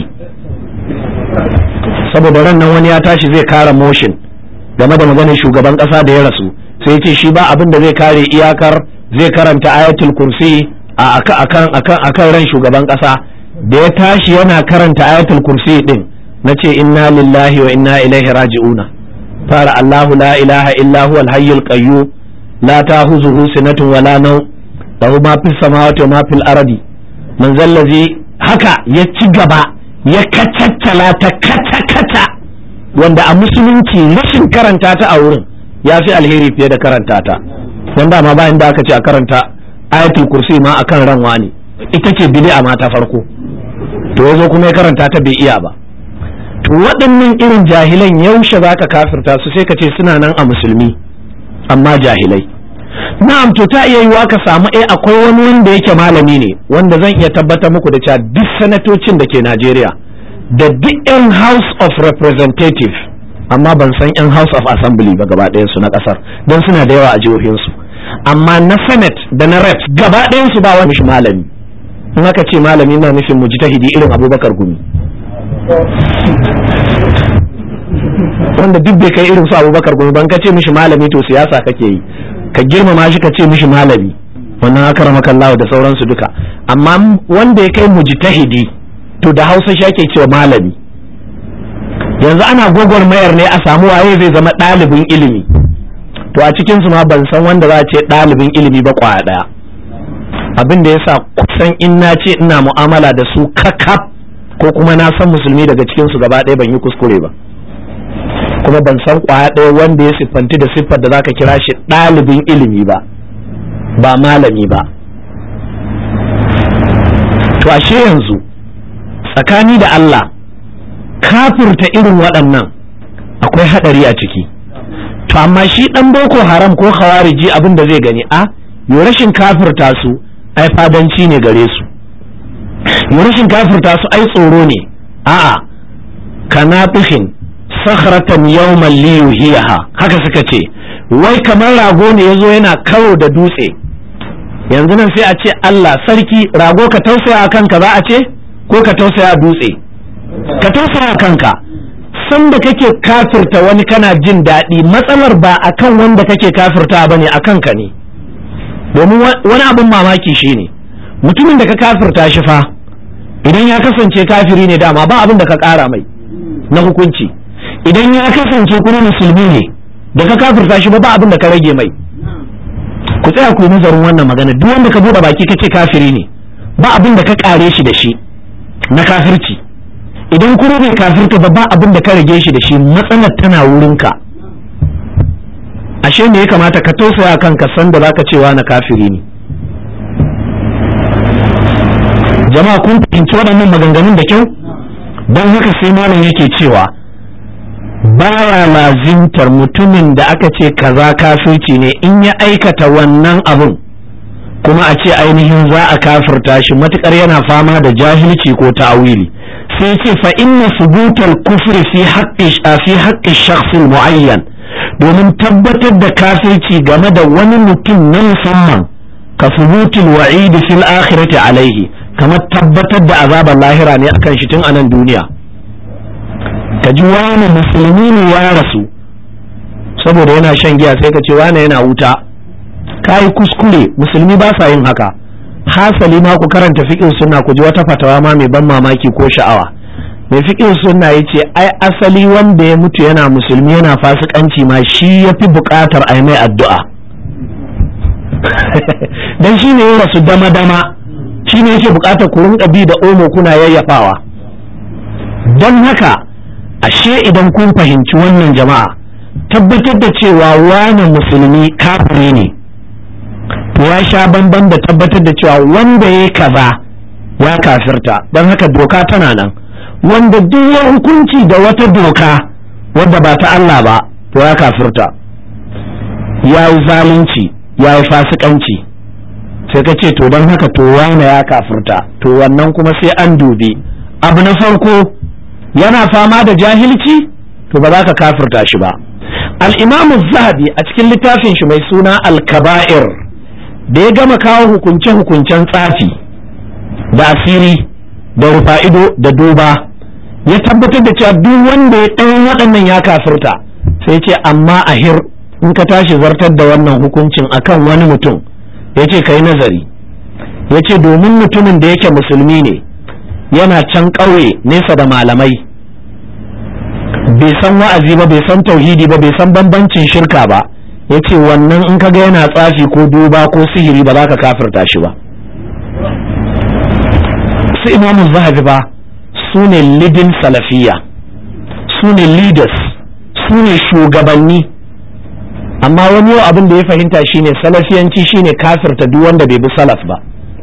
saboda ran nan wani ya tashi zai kare motion game da maganar shugaban kasa da ya rasu, sai ce shi ba abin da zai kare iyakar zai karanta ayatul kursi a akan akan akan ran shugaban kasa. Da ya tashi yana karanta ayatul kursi din, nace inna lillahi wa inna ilaihi raji'una, fara Allahu la ilaha illa huwal hayyul qayyum la ta'khuzuhu sinatun wala nawm lahu ma fis samawati wa ma fil ardi man zal ladhi haka ya ci gaba ya kacaccala ta kata-kata, wanda a musulunci rashin karanta ta a wurin ya fi alheri fiye da karanta ta, don dama bayan da aka ce a karanta ayatul kursi ma akan ranwa ne, ita ce bid'a ma ta farko, to yazo kuma ya karanta ta bai iya ba. To waɗannan irin jahilan yaushe za ka kafirta su sai ka ce suna nan a musulmi amma jahilai. Na'am, to ta iya yiwa ka samu eh akwai wani wanda yake malami ne, wanda zan iya tabbatar muku da cewa duk sanatocin da ke Najeriya da duk yan House of Representative, amma ban san yan House of Assembly ba gaba ɗayan su na ƙasar, don suna da yawa a jihohin su, amma na Senate da na Reps gaba ɗayan su ba wani malami. In aka ce malami na nufin mujtahidi irin Abubakar Gumi, wanda duk bai kai irin su Abubakar Gumi ban ka ce mishi malami to siyasa kake yi, ka girmama shi ka ce mishi malami, wannan akramaka Allah da sauransu duka. Amma wanda ya kai mujtahidi to da Hausa shi ake cewa malami. Yanzu ana gwagwarmayar ne a samu waye zai zama ɗalibin ilimi, to a cikin su ma ban san wanda za a ce ɗalibin ilimi ba kwaya ɗaya. Abin da yasa kusan in na ce ina mu'amala da su kakaf ko kuma na san musulmi daga cikin su gaba ɗaya ban yi kuskure ba, kuma ban san kwaya ɗaya wanda ya siffanti da siffar da zaka kira shi ɗalibin ilimi ba, ba malami ba. To ashe yanzu tsakani da Allah kafirta irin waɗannan akwai haɗari a ciki. To amma shi ɗan boko haram ko khawariji abin da zai gani a yo rashin kafirta su ai fadanci ne gare su, yo rashin kafirta su ai tsoro ne, a'a kanafihin sakhratan yawman liyuhiha, haka suka ce wai kamar rago ne yazo yana karo da dutse. Yanzu nan sai a ce Allah sarki, rago ka tausaya kanka za a ce ko ka tausaya dutse? Ka tausaya kanka. San da kake kafirta wani kana jin daɗi, matsalar ba akan wanda kake kafirta bane, akan ka ne. Domin wani abin mamaki shine mutumin da ka kafirta shi fa idan ya kasance kafiri ne dama ba abin da ka ƙara mai na hukunci, idan ya kasance kuma musulmi ne da ka kafirta shi ba ba abin da ka rage mai. Ku tsaya ku yi nazarin wannan magana, duk wanda ka buɗe baki kace kafiri ne ba abin da ka ƙare shi da shi na kafirci, idan kuma bai kafirta ba ba abin da ka rage shi da shi, matsalar tana wurinka. Ashe me ya kamata ka tausaya kanka san da zaka cewa na kafiri ne. Jama'a kun fahimci waɗannan maganganun da kyau? Don haka sai malam yake cewa baya lazimtar mutumin da aka ce kaza kafirci ne in ya aikata wannan abun kuma a ce ainihin za a kafirta shi matukar yana fama da jahilci ko ta'awili. Sai ce fa inna subutal kufri fi haqqi fi haqqi shakhsin muayyan, domin tabbatar da kafirci game da wani mutum na musamman ka subutul wa'idi fil akhirati alaihi, kamar tabbatar da azabar lahira ne akan shi tun a nan duniya. Ka ji wani musulmi ne ya rasu saboda yana shan giya sai ka ce wani yana wuta, ka yi kuskure. Musulmi ba sa yin haka. Hasali ma ku karanta fiqh sunna ku ji wata fatawa ma mai ban mamaki ko sha'awa. Mai fiqh sunna yace ai asali wanda ya mutu yana musulmi yana fasikanci ma shi yafi buƙatar ai mai addu'a. Dan shine ya rasu dama dama, shine yake buƙatar ku rinka bi da omo kuna yayyafawa. Don haka ashe idan kun fahimci wannan jama'a, tabbatar da cewa wani musulmi kafiri ne to ya sha bamban da tabbatar da cewa wanda ya kaza ya kafirta. Don haka doka tana nan, wanda duk ya hukunci da wata doka wadda ba ta Allah ba to ya kafirta, ya yi zalunci, ya yi fasikanci. Sai ka ce to don haka to wani ya kafirta, to wannan kuma sai an dubi abu na farko, yana fama da jahilci to ba za ka kafirta shi ba. Al-Imam Az-Zahabi a cikin littafin shi mai suna Al-Kaba'ir da ya gama kawo hukunce-hukuncen tsafi da asiri da rufa'ido da duba, ya tabbatar da cewa duk wanda ya ɗan waɗannan ya kafirta. Sai ce amma ahir in ka tashi zartar da wannan hukuncin akan wani mutum, ya ce ka yi nazari. Ya ce domin mutumin da yake musulmi ne yana can ƙauye nesa da malamai, bai san wa'azi ba, bai san tauhidi ba, bai san bambancin shirka ba, ya ce wannan in kaga yana tsafi ko duba ko sihiri ba za ka kafirta shi ba. su imamu zahabi ba su ne leading salafiya, su ne leaders, su ne shugabanni. Amma wani yau abin da ya fahimta shine salafiyanci shine kafirta duk wanda bai bi salaf ba.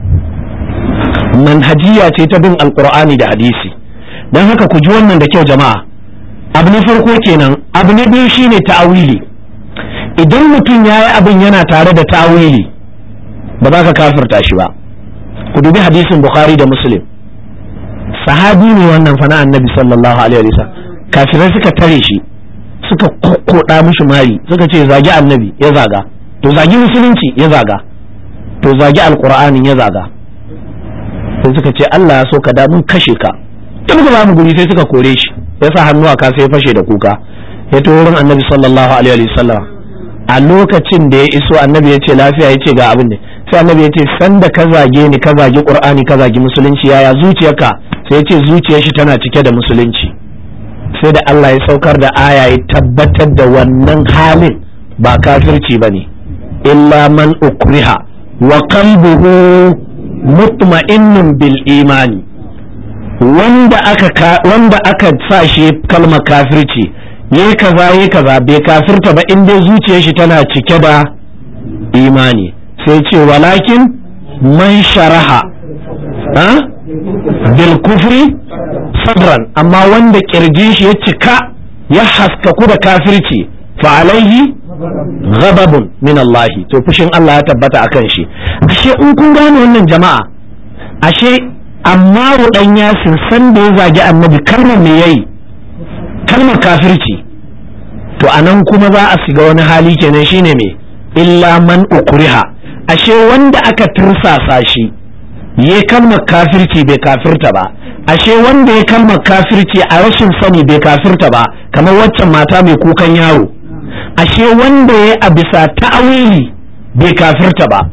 Manhajiya ce ta bin alqur'ani da hadisi. Dan haka ku ji wannan da kyau jama'a. Abu na farko kenan, abu na biyu shine ta'awili. Idan mutum yayi abin yana tare da ta'awili ba za ka kafirta shi ba. Ku dubi hadisin Bukhari da Muslim. Sahabi ne wannan fa na Annabi sallallahu alaihi wasallam. Kafirai suka tare shi, suka kokkoda mishi mari, suka ce zagi Annabi, ya zaga. To zagi musulunci, ya zaga. To zagi alqur'anin, ya zaga. Sai suka ce Allah ya so ka da mun kashe ka. Duk da mu guri sai suka kore shi. Ya sa hannu a ka sai ya fashe da kuka. Ya to wurin Annabi sallallahu alaihi wasallam. A lokacin da ya iso Annabi ya ce lafiya, ya ce ga abin ne. Sai Annabi ya ce sanda ka zage ni, ka zagi Qur'ani, ka zagi musulunci, yaya zuciyarka? Sai ya ce zuciyar shi tana cike da musulunci. Sai da Allah ya saukar da aya ya tabbatar da wannan halin ba kafirci bane, illa man ukriha wa qalbuhu mutma'innun bil imani. Wanda aka wanda aka sa shi kalmar kafirci, yayi kaza yayi kaza bai kafirta ba in dai zuciyar shi tana cike da imani. Sai ce walakin man sharaha ha bil kufri sadran, amma wanda kirjin shi ya cika ya haskaku da kafirci fa alaihi ghadabun min Allah, to fushin Allah ya tabbata akan shi. Ashe in kun gane wannan jama'a, ashe amma dan yasin san da ya zagi Annabi kalmar me yayi? Kalmar kafirci. To anan kuma za a shiga wani hali kenan, shine me? Illa man ukriha. Ashe wanda aka tursasa shi ya kalmar kafirci bai kafirta ba. Ashe wanda ya kalmar kafirci a rashin sani bai kafirta ba, kamar waccan mata mai kukan yaro. Ashe wanda ya a bisa ta'awili bai kafirta ba.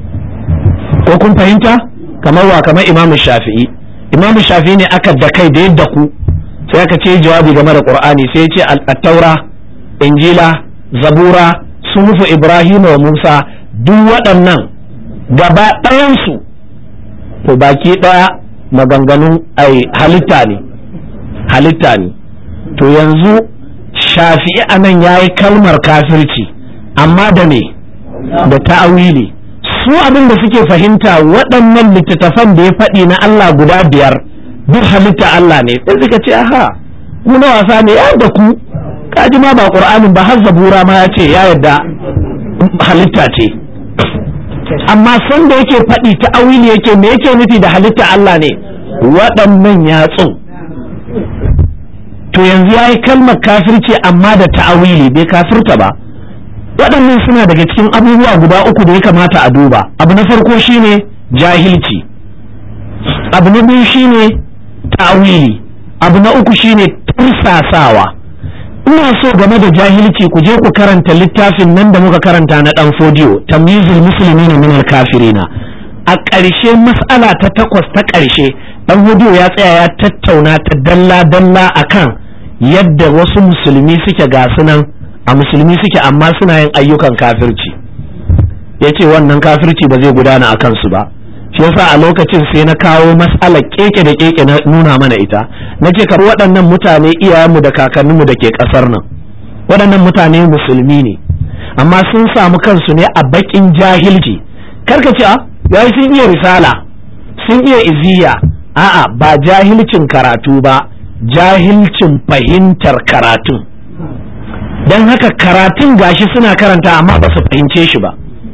Ko kun fahimta? Kamar wa? Kamar Imam Shafi'i. Imam Shafi'i ne aka da kai da yadda ku, sai aka ce jawabi game da Qur'ani, sai ya ce at-Taura, Injila, Zabura, Suhufu Ibrahim wa Musa, duk waɗannan gaba ɗayansu to baki ɗaya maganganun ai halitta ne, halitta ne. To yanzu Shafi'i anan yayi kalmar kafirci, amma da me? Da ta'awili. Su abin da suke fahimta waɗannan littattafan da ya faɗi na Allah guda biyar duk halitta Allah ne. Sai suka ce aha, mu na wasa ne, ya da ku kaji ma ba Qur'anin ba, har Zabura ma ya ce ya yadda halitta ce. Amma san da yake faɗi ta'awili yake, me yake nufi da halitta Allah ne? Waɗannan yatsun. To yanzu yayi kalmar kafirci amma da ta'awili, bai kafirta ba. Waɗannan suna daga cikin abubuwa guda uku da ya kamata a duba. Abu na farko shine jahilci, abu na biyu shine ta'awili, abu na uku shine tursasawa. Ina so game da jahilci ku je ku karanta littafin nan da muka karanta na dan Fodiyo, Tamyizul Muslimina min al-Kafirina. A ƙarshe mas'ala ta takwas ta ƙarshe, dan Fodiyo ya tsaya ya tattauna ta dalla dalla akan yadda wasu musulmi suke gasu nan, a musulmi suke amma suna yin ayyukan kafirci. Yace wannan kafirci ba zai gudana a kansu ba. Shi yasa a lokacin sai na kawo mas'alar keke da keke na nuna mana ita. Nace kar waɗannan mutane iyayenmu da kakanninmu da ke ƙasar nan, waɗannan mutane musulmi ne, amma sun samu kansu ne a baƙin jahilci. Karka ce a yayi sun iya risala, sun iya iziya. A'a, ba jahilcin karatu ba, jahilcin fahimtar karatun. Don haka karatun gashi suna karanta amma ba su fahimce shi ba.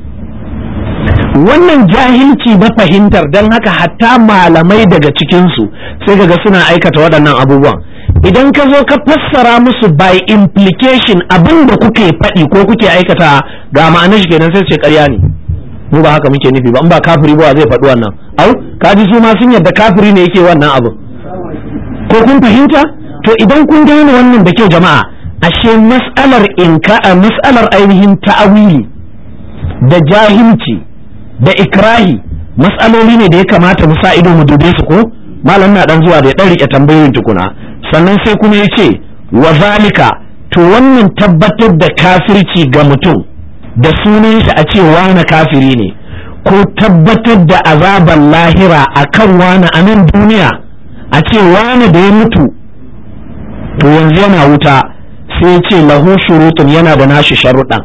Wannan jahilci na fahimtar, don haka hatta malamai daga cikinsu sai kaga suna aikata waɗannan abubuwan. Idan ka zo ka fassara musu by implication abin da kuke faɗi ko kuke aikata ga ma'anar shi kenan, sai ce ƙarya ne, mu ba haka muke nufi ba, in ba kafiri ba zai faɗi wannan. Au kaji su ma sun yadda kafiri ne yake wannan abu. Ko kun fahimta? To idan kun gane wannan da kyau jama'a, ashe mas'alar inka mas'alar ainihin ta'awili da jahilci da ikrahi mas'aloli ne da ya kamata mu sa ido mu dube su. Ko malam na dan zuwa da ya dan rike tambayoyin tukuna, sannan sai kuma yace wa zalika, to wannan tabbatar da kafirci ga mutum da sunan shi a ce wani kafiri ne, ko tabbatar da azabar lahira akan wani a nan duniya, a ce wani da ya mutu to yanzu yana wuta, sai ya ce lahu shurutun, yana da nashi sharuɗan,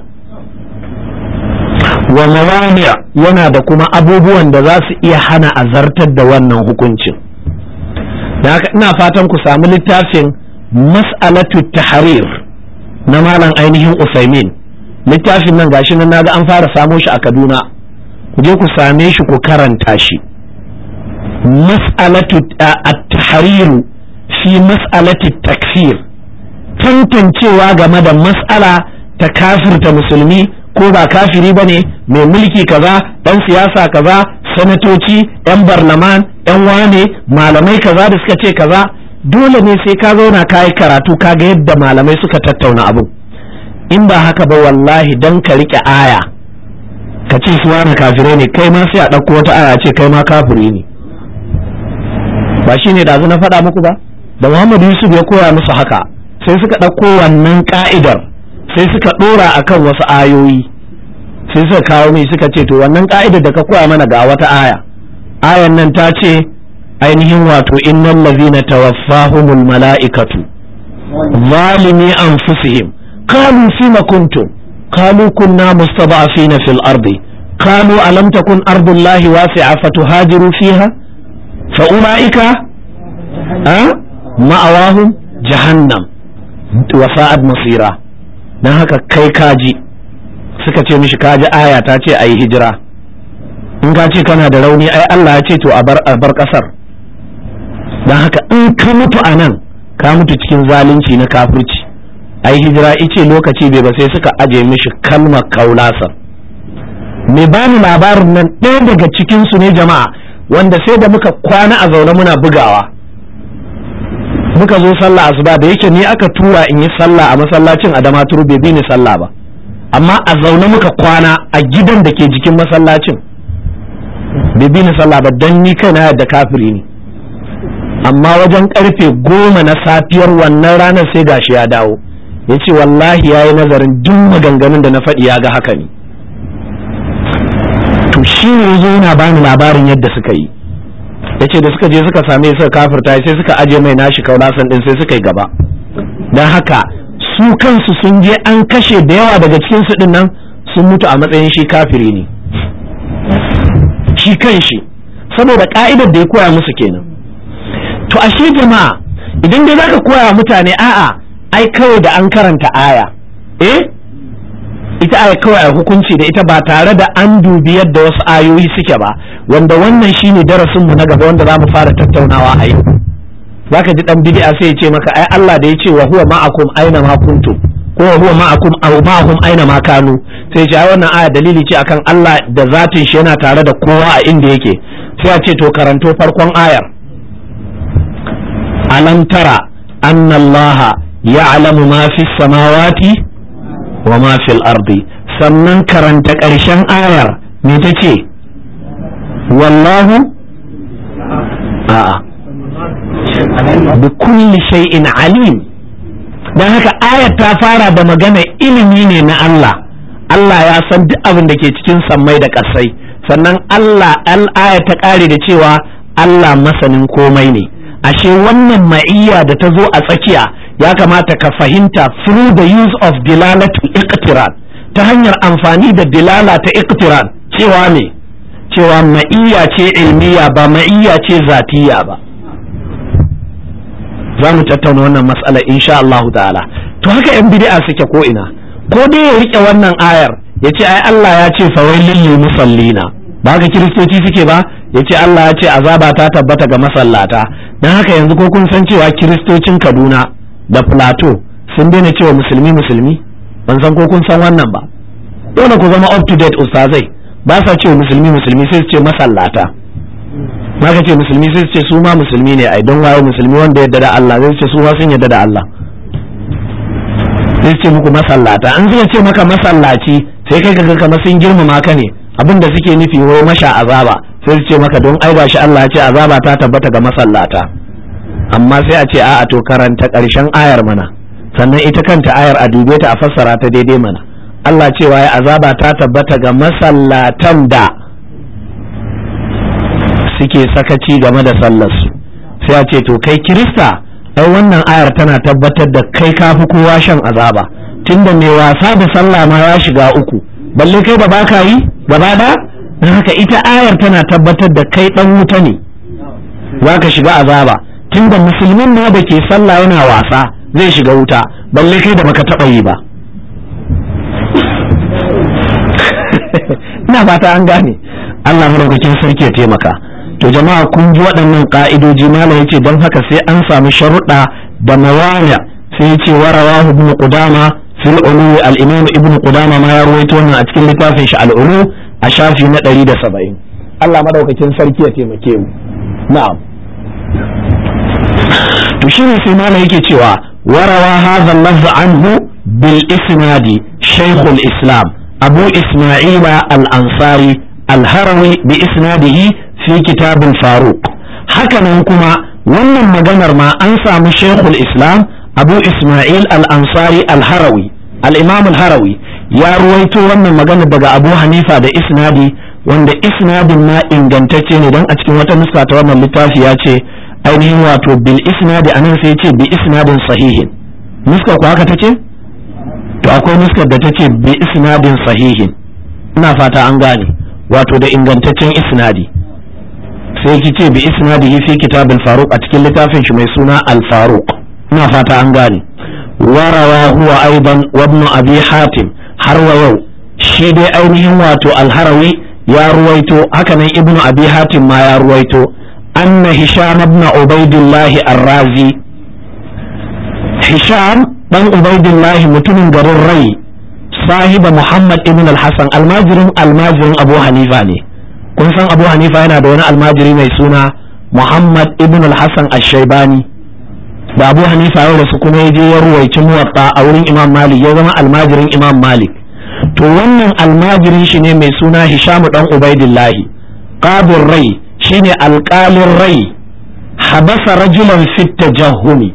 wa mawani yana da kuma abubuwan da za su iya hana azartar da wannan hukuncin. da haka ina fatan ku samu littafin mas'alatu tahrir na malam ainihin Usaimin. Littafin nan gashi nan naga an fara samo shi a Kaduna, ku je ku same shi ku karanta shi. mas'alatu at-tahrir fi mas'alati takfir, tantancewa game da mas'ala ta kafirta musulmi ko ba kafiri bane, mai mulki kaza, dan siyasa kaza, sanatoci, yan barlaman, yan wane, malamai kaza da suka ce kaza. Dole ne sai ka zauna ka yi karatu ka ga yadda malamai suka tattauna abu. In ba haka ba wallahi dan ka rike aya ka ce su wani kafirai ne, kai ma sai a ɗauko wata aya ce kai ma kafiri ne. Ba shi ne da na faɗa muku ba, da Muhammadu Yusuf ya koya musu haka, sai suka ɗauko wannan ka'idar sai suka ɗora akan wasu ayoyi, sai suka kawo mai suka ce to wannan ka'idar da ka koya mana ga wata aya, ayan nan ta ce ainihin wato innal ladzina tawaffahumul mala'ikatu zalimi anfusihim qalu fima kuntum qalu kunna mustada'afina fil ardi qalu alam takun ardullahi wasi'a fatuhajiru fiha fa ulaika ma'awahum jahannam wa sa'at masira. dan haka kai kaji suka ce mishi kaji aya ta ce ayi hijira, in ka ce kana da rauni ai Allah ya ce to a bar a bar kasar. dan haka in ka mutu anan ka mutu cikin zalunci na kafirci, ai hijira ice lokaci bai ba sai suka aje mishi kalmar kaulasa. me bani labarin nan ɗaya daga cikin su ne jama'a, wanda sai da muka kwana a zaune muna bugawa, muka zo sallah asuba, da yake ni aka tura in yi sallah a masallacin Adama Turu, bai bi ni sallah ba, amma a zaune muka kwana a gidan da ke jikin masallacin, bai bi ni sallah ba dan ni kaina yadda kafiri ne. amma wajen karfe goma na safiyar wannan ranar sai gashi ya dawo, ya ce wallahi ya yi nazarin duk maganganun da na faɗi ya ga haka ne. to shi ne zo yana bani labarin yadda suka yi, ya ce da suka je suka same suka kafirta sai suka aje mai nashi kaulasan din sai suka yi gaba. don haka su kansu sun je an kashe da yawa daga cikin su din nan sun mutu a matsayin shi kafiri ne shi kanshi, saboda ka'idar da ya koya musu kenan. to ashe jama'a idan dai zaka koya mutane a'a ai kawai da an karanta aya, eh ita aya kawai a hukunci da ita ba tare da an dubi yadda wasu ayoyi suke ba, wanda wannan shine darasin mu na gaba wanda zamu fara tattaunawa a yau. zaka ji dan bid'a sai ya ce maka ai Allah da ya ce wa huwa ma'akum aina ma kuntum, ko wa huwa ma'akum aw ma'ahum aina ma kanu, sai ya ce ai wannan aya dalili ce akan Allah da zatin shi yana tare da kowa a inda yake. sai ya ce to karanto farkon ayar, alam tara anna allaha ya'lamu ma fi samawati wa ma fil ardi. sannan karanta ƙarshen ayar me tace, wallahu a'a bi kulli shay'in alim. dan haka ayar ta fara da magana ilimi ne na Allah, Allah ya san duk abin da ke cikin sammai da ƙasai. sannan Allah al-aya ta ƙare da cewa Allah masanin komai ne. ashe wannan ma'iyya da ta zo a tsakiya ya kamata ka fahimta through the use of dilalatul iqtiran, ta hanyar amfani da dilala ta iqtiran, cewa ne cewa ma'iyya ce ilmiya ba ma'iyya ce zatiya ba. za mu tattauna wannan mas'ala insha Allah ta'ala. to haka yan bid'a suke ko ina, ko dai ya rike wannan ayar ya ce ai Allah ya ce fawailil lil musallina, ba haka kiristoci suke ba, ya ce Allah ya ce azaba ta tabbata ga masallata. don haka yanzu ko kun san cewa kiristocin Kaduna da Plateau sun daina cewa musulmi musulmi? ban san ko kun san wannan ba. dole ku zama up to date ustazai, ba sa cewa musulmi musulmi sai su ce masallata. ma ka ce musulmi sai su ce su ma musulmi ne, ai don waye musulmi wanda yadda da Allah, sai su ce su ma sun yadda da Allah, sai su ce muku masallata. an suka ce maka masallaci sai kai kaga kamar sun girmama ka ne, abinda suke nufi wai masha azaba, sai su ce maka don ai gashi Allah ya ce azaba ta tabbata ga masallata. amma sai a ce a'a to karanta ƙarshen ayar mana, sannan ita kanta ayar a dube ta a fassara ta daidai mana. Allah cewa ya azaba ta tabbata ga masallatan da suke sakaci game da sallarsu sai a ce to kai kirista ai wannan ayar tana tabbatar da kai kafi kowa shan azaba tunda mai wasa da sallah ma ya shiga uku balle kai da baka yi gaba da dan haka ita ayar tana tabbatar da kai dan wuta ne zaka shiga azaba tunda musulmin ma da ke sallah yana wasa zai shiga wuta balle kai da baka taba yi ba ina fata an gane Allah madaukakin sarki ya taimaka to jama'a kun ji waɗannan ka'idoji malam yace don haka sai an samu sharuɗa da mawani sai yace warawahu ibn qudama fil ulu al-imam ibn qudama ma ya rawaito wannan a cikin littafin shi al-ulu a shafi na ɗari da saba'in Allah madaukakin sarki ya taimake mu na'am to shine sai malam yake cewa warawa hadha al-lafz anhu bil isnadi shaykhul islam abu isma'ila al-ansari al-harawi bi isnadihi fi kitab al-faruq hakanan kuma wannan maganar ma an samu shaykhul islam abu isma'il al-ansari al-harawi al-imam al-harawi ya ruwaito wannan magana daga abu hanifa da isnadi wanda isnadin ma ingantacce ne don a cikin wata nuska ta wannan littafi ya ce ainihin wato bil isnadi anan sai ce bi isnadin sahihin nuskar ku haka tace to akwai nuskar da tace bi isnadin sahihin ina fata an gane wato da ingantaccen isnadi sai ki ce bi isnadihi fi kitab al-faruq a cikin littafin shi mai suna al-faruq ina fata an gane warawa huwa aidan wa ibn abi hatim har wa yau shi dai ainihin wato al-harawi ya ruwaito haka nan ibn abi hatim ma ya ruwaito anna hisham ibn ubaidillah ar-razi hisham dan ubaidillah mutumin garin rai sahiba muhammad ibn al-hasan almajirin almajirin abu hanifa ne kun san abu hanifa yana da wani almajiri mai suna muhammad ibn al-hasan ash-shaybani da abu hanifa ya rasu kuma ya je ya ruwaici muwatta a wurin imam malik ya zama almajirin imam malik to wannan almajirin shi ne mai suna hisham dan ubaidillah qadir rai shine alqalin rai habasa rajulan fit tajahhumi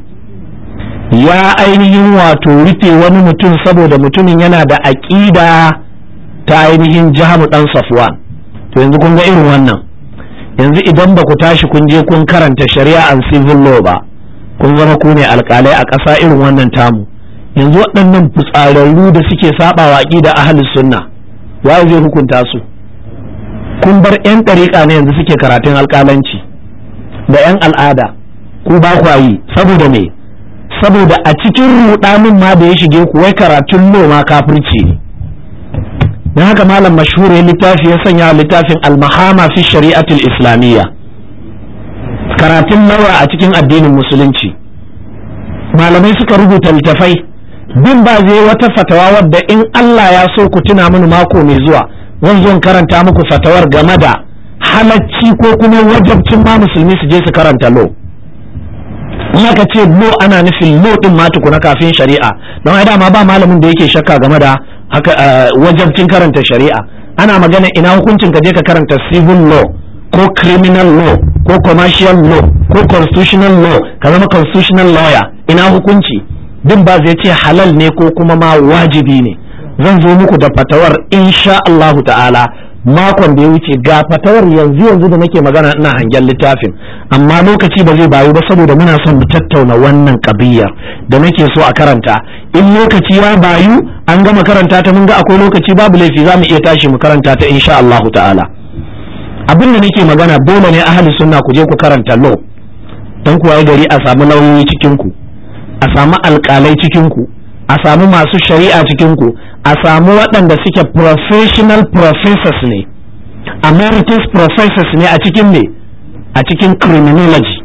ya ainihin wato rufe wani mutum saboda mutumin yana da aqida ta ainihin jahamu dan safwan to yanzu kun ga irin wannan yanzu idan ba ku tashi kun je kun karanta shari'a and civil law ba kun zama ku ne alƙalai a ƙasa irin wannan tamu yanzu waɗannan fitsararru da suke saba wa aqida ahlus sunna waye zai hukunta su kun bar yan ɗariƙa ne yanzu suke karatun alƙalanci da yan al'ada ku ba ku yi saboda me saboda a cikin rudanin ma da ya shige ku wai karatun lo ma kafirci ne dan haka malam mashhur ya littafi ya sanya littafin al-mahama fi shari'atul islamiyya karatun lawa a cikin addinin musulunci malamai suka rubuta littafai bin ba zai wata fatawa wadda in Allah ya so ku tuna mini mako mai zuwa zan zo karanta muku fatawar game da halacci ko kuma wajabcin ma musulmi su je su karanta lo in aka ce lo ana nufin lo din ma tukuna kafin shari'a don ai dama ba malamin da yake shakka game da haka wajabcin karanta shari'a ana magana ina hukuncin ka je ka karanta civil law ko criminal law ko commercial law ko constitutional law ka zama constitutional lawyer ina hukunci din ba zai ce halal ne ko kuma ma wajibi ne zan zo muku da fatawar insha Allahu ta'ala makon da ya wuce ga fatawar yanzu yanzu da nake magana ina hangen littafin amma lokaci ba zai bayu ba saboda muna son mu tattauna wannan kabiyar da nake so a karanta in lokaci ya bayu an gama karanta ta mun ga akwai lokaci babu laifi za mu iya tashi mu karanta ta insha Allahu ta'ala abin da nake magana dole ne ahli sunna ku je ku karanta law dan kuwa gari a samu lauyoyi cikin ku a samu alƙalai cikin ku a samu masu shari'a cikin ku a samu waɗanda suke professional professors ne emeritus professors ne a cikin ne a cikin criminology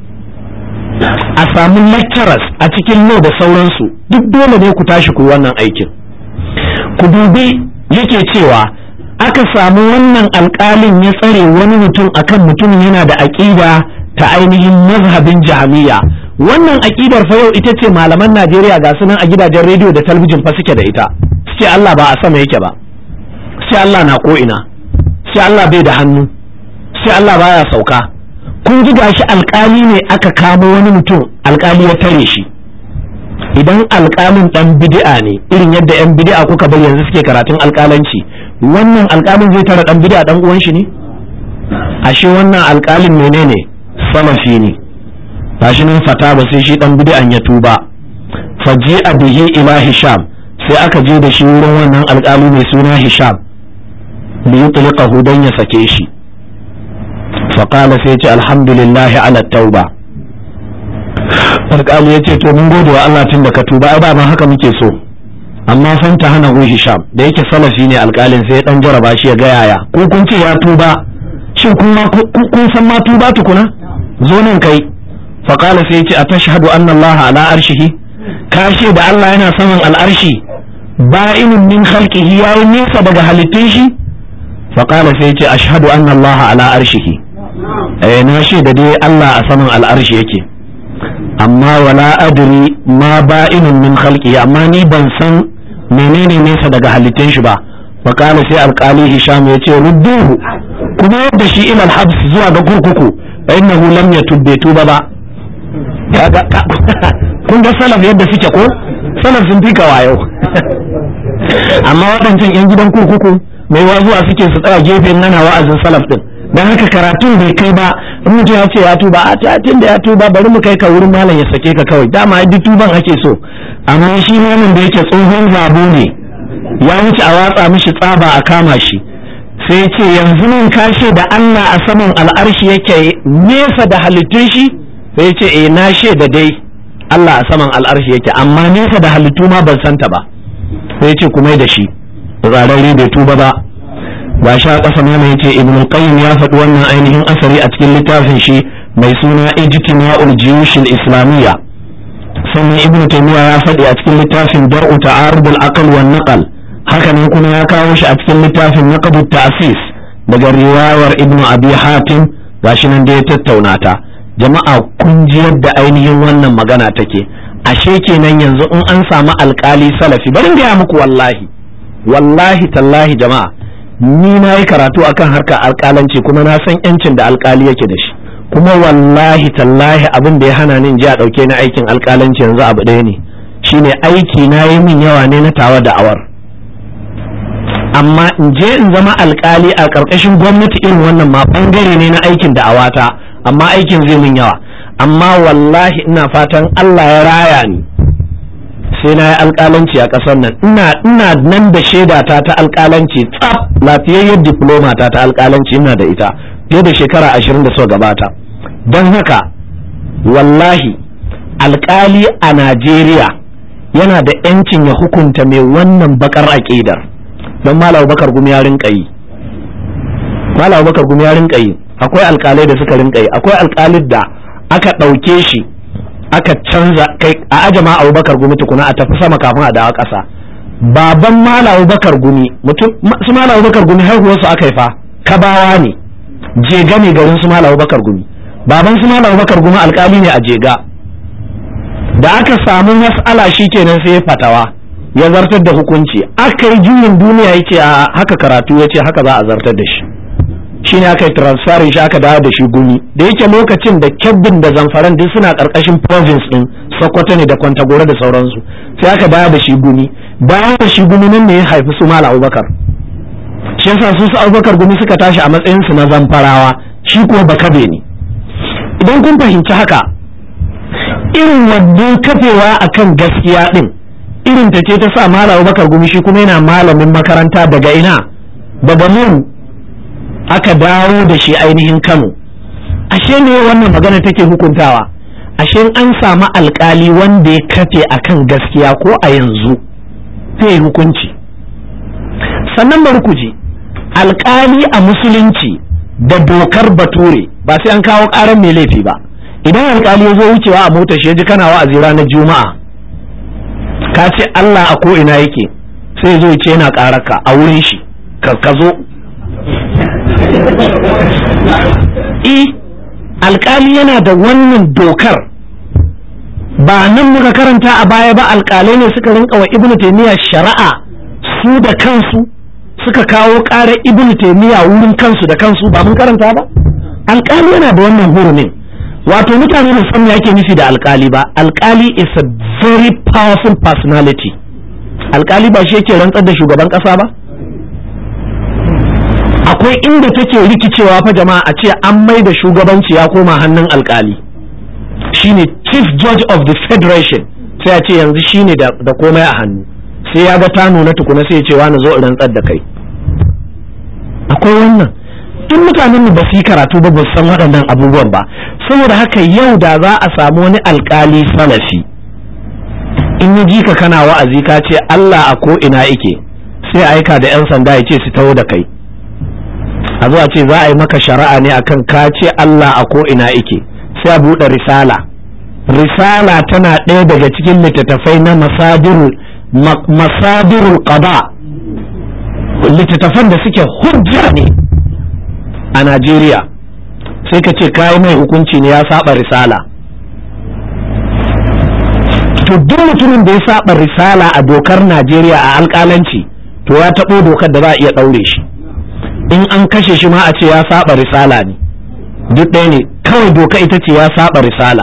a samu lecturers a cikin law da sauransu duk dole ne ku tashi ku wannan aikin ku dubi yake cewa aka samu wannan alƙalin ya tsare wani mutum akan mutumin yana da aƙida ta ainihin mazhabin jahmiya wannan aƙidar fa yau ita ce malaman Najeriya ga sunan a gidajen rediyo da talabijin fa suke da ita sai Allah ba a sama yake ba sai Allah na ko ina sai Allah bai da hannu sai Allah baya sauka kun ji gashi alƙali ne aka kamo wani mutum alƙali ya tare shi idan alƙalin dan bid'a ne irin yadda yan bid'a kuka bari yanzu suke karatun alƙalanci wannan alƙalin zai tara dan bid'a dan uwan shi ne ashe wannan alƙalin menene salafi ne tashi nan fata ba sai shi dan bid'an ya tuba faji'a bihi ila hisham sai aka je da shi wurin wannan alƙali mai suna hisham li yutliqahu dan ya sake shi fa qala sai ce alhamdulillah ala tauba alƙali ya ce to mun gode wa Allah tun da ka tuba ai ba ma haka muke so amma san ta hana hu hisham da yake salafi ne alƙalin sai ya dan jaraba shi ya ga yaya ko kun ce ya tuba shin kun kun san ma tuba tukuna zo nan kai fa qala sai ya ce atashhadu anna Allah ala arshihi ka ce da Allah yana saman al'arshi ba'inun min khalqihi ya nisa daga halittun shi fa qala sai ya ce ashhadu anna Allah ala arshihi eh na shi da dai Allah a saman al'arshi yake amma wala adri ma ba'inun min khalqihi amma ni ban san menene nesa daga halittun shi ba fa qala sai alqali hisham yace rudduhu kuma yadda shi ila alhabs zuwa ga kurkuku fa innahu lam yatub bai tuba ba kaga kun ga salaf yadda suke ko salaf sun fika wayo amma waɗancan yan gidan kurkuku mai wazuwa suke su tsaya gefen nana wa'azin salaf din dan haka karatun bai kai ba in mutum ya ce ya tuba a ta da ya tuba bari mu kai ka wurin malam ya sake ka kawai dama duk tuban ake so amma shi malam da yake tsohon zabo ne ya wuce a watsa mishi tsaba a kama shi sai ya ce yanzu nan ka ce da Allah a saman al'arshi yake nesa da halittun shi sai ya ce eh na da dai Allah a saman al'arshi yake amma nesa da halittu ma ban santa ba sai ya ce kuma da shi zararre bai tuba ba ba sha ƙasa mana yace ibn al-qayyim ya faɗi wannan ainihin asari a cikin littafin shi mai suna ijtima'ul jiyush al-islamiyya sannan ibn taymiya ya faɗi a cikin littafin dar'u ta'arud al-aql wan naql haka nan kuma ya kawo shi a cikin littafin naqd at-ta'sis daga riwayar ibn abi hatim gashi nan da ya tattauna ta jama'a kun ji yadda ainihin wannan magana take ashe kenan yanzu in an samu alƙali salafi bari ga muku wallahi wallahi tallahi jama'a ni na yi karatu akan harkar alƙalanci kuma na san yancin da alƙali yake da shi kuma wallahi tallahi abin da ya hana ni ji a ɗauke na aikin alƙalanci yanzu abu ɗaya ne shine aiki na yi min yawa ne na tawa da awar amma in je in zama alƙali a ƙarƙashin gwamnati irin wannan ma bangare ne na aikin da awata amma aikin zai min yawa amma wallahi ina fatan Allah ya raya ni sai na yi alƙalanci a ƙasar nan ina ina nan da shaida ta ta alƙalanci tsaf lafiyayyar diploma ta ta alƙalanci ina da ita fiye da shekara ashirin da suka gabata don haka wallahi alƙali a Najeriya yana da yancin ya hukunta mai wannan bakar aƙidar don Malam Bakar Gumi ya rinka yi Malam Bakar Gumi ya rinka yi akwai alƙalai da suka rinka yi akwai alƙalin da aka ɗauke shi aka canza kai a ajama Abubakar Gumi tukuna a tafi sama kafin a dawo ƙasa baban Malam Abubakar Gumi mutum su Malam Abubakar Gumi haihuwar su aka yi fa kabawa ne jega ne garin su Malam Abubakar Gumi baban su Malam Abubakar Gumi alƙali ne a jega da aka samu mas'ala shikenan sai ya fatawa ya zartar da hukunci aka yi juyin duniya yace a haka karatu yace haka za a zartar da shi shine aka yi transferin shi aka dawo da shi Gumi da yake lokacin da Kebbin da Zamfaran duk suna karkashin province din Sokoto ne da Kwantagora da sauransu sai aka dawo da shi Gumi dawo da shi Gumi nan ne ya haifi su Malam Abubakar shi yasa su su Abubakar Gumi suka tashi a matsayin su na Zamfarawa shi kuwa Bakabe ne idan kun fahimci haka irin wadda kafewa akan gaskiya din irin ta ce ta sa Malam Abubakar Gumi shi kuma yana malamin makaranta daga ina daga mun aka dawo da shi ainihin Kano ashe ne wannan magana take hukuntawa ashe an samu alkali wanda ya kafe akan gaskiya ko a yanzu sai hukunci sannan bari ku ji alkali a musulunci da dokar bature ba sai an kawo karan mai laifi ba idan alkali ya zo wucewa a motar shi ya ji kana wa'azi ranar juma'a ka ce Allah a ko ina yake sai ya zo ya ce yana karaka a wurin shi ka zo i alkali yana da wannan dokar ba nan muka karanta a baya ba alkalai ne suka rinka wa ibnu taymiya shari'a su da kansu suka kawo ƙarar ibnu taymiya wurin kansu da kansu ba mun karanta ba alkali yana da wannan hurumin wato mutane da san yake nufi da alkali ba alkali is a very powerful personality alkali ba shi yake rantsar da shugaban kasa ba akwai inda take rikicewa fa jama'a, a ce an mai da shugabanci ya koma hannun alkali, shine chief judge of the federation, sai a ce yanzu shine da, da komai a hannu, sai ya ga ta nuna tukuna sai ya ce wani zo rantsar da kai. Akwai wannan. Duk mutanen mu ba su yi karatu ba, ba su san waɗannan abubuwan ba. Saboda haka yau da za a samu wani alkali salafi, in ya ji ka kana wa'azi ka ce Allah a ko ina yake, sai aika da 'yan sanda ya ce su taho da kai, a zuwa ce za a yi maka shari'a ne akan ka ce Allah a ko ina yake, sai a buɗe risala. Risala tana ɗaya daga cikin littattafai na masadirul masadirul qada, littattafan da suke hujja ne a Najeriya, sai ka ce kai mai hukunci ne ya saba risala. To duk mutumin da ya saba risala a dokar Najeriya a alƙalanci, to ya taɓo dokar da za a iya ɗaure shi. In an kashe shi ma a ce ya saba risala ne, duk ɗaya ne, kawai doka ita ce ya saba risala.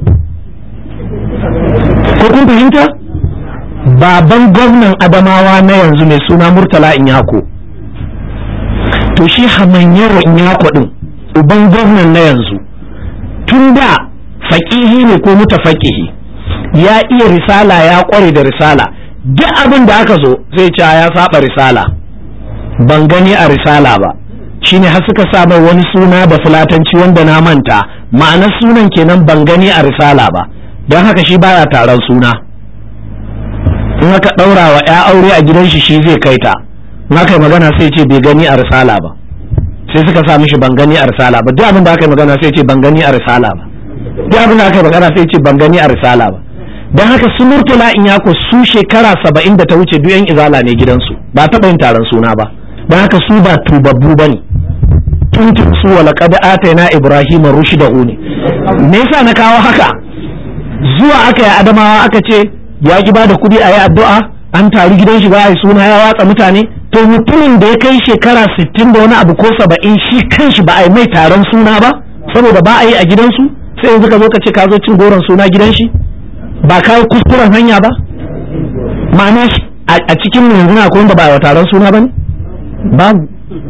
Ko kun fahimta? Baban gwamnan Adamawa na yanzu mai suna Murtala Inyako, to shi Hamanyero Inyako din uban gwamnan na yanzu, tun da faƙihi ne ko mutafaƙihi, ya iya risala, ya ƙware da risala, duk abin da aka zo zai ce ya saba risala, ban gani a risala ba. Shine har suka sa mai wani suna da fulatanci wanda na manta ma'anar sunan kenan, ban gani a risala ba, don haka shi baya taron suna. In aka ɗaura wa ya aure a gidan shi shi zai kai ta, in aka yi magana sai ce bai gani a risala ba, sai suka sa mishi ban gani a risala ba. Duk abin da aka yi magana sai ce ban gani a risala ba, duk abin da aka yi magana sai ce ban gani a risala ba. Don haka su Murtala Inyako su shekara saba'in da ta wuce duk yan izala ne gidansu, ba taɓa yin taron suna ba, don haka su ba tubabbu ba ne, tuntun su wa laqad atayna Ibrahima rushdahu ne. Me yasa na kawo haka? Zuwa aka yi Adamawa aka ce ya ki ba da kuɗi a yi addu'a, an taru gidan shi ba a yi suna, ya watsa mutane. To mutumin da ya kai shekara sittin da wani abu ko saba'in, shi kanshi ba a yi mai taron suna ba saboda ba a yi a gidansu, sai yanzu ka zo ka ce ka zo cin goron suna gidan shi, ba ka yi kuskuren hanya ba? Ma'ana a cikin mu yanzu na akwai wanda ba a yi taron suna ba ne? Babu.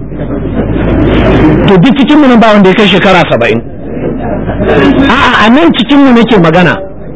To duk cikin mu nan ba wanda ya kai shekara saba'in. A'a, a nan cikin mu nake magana.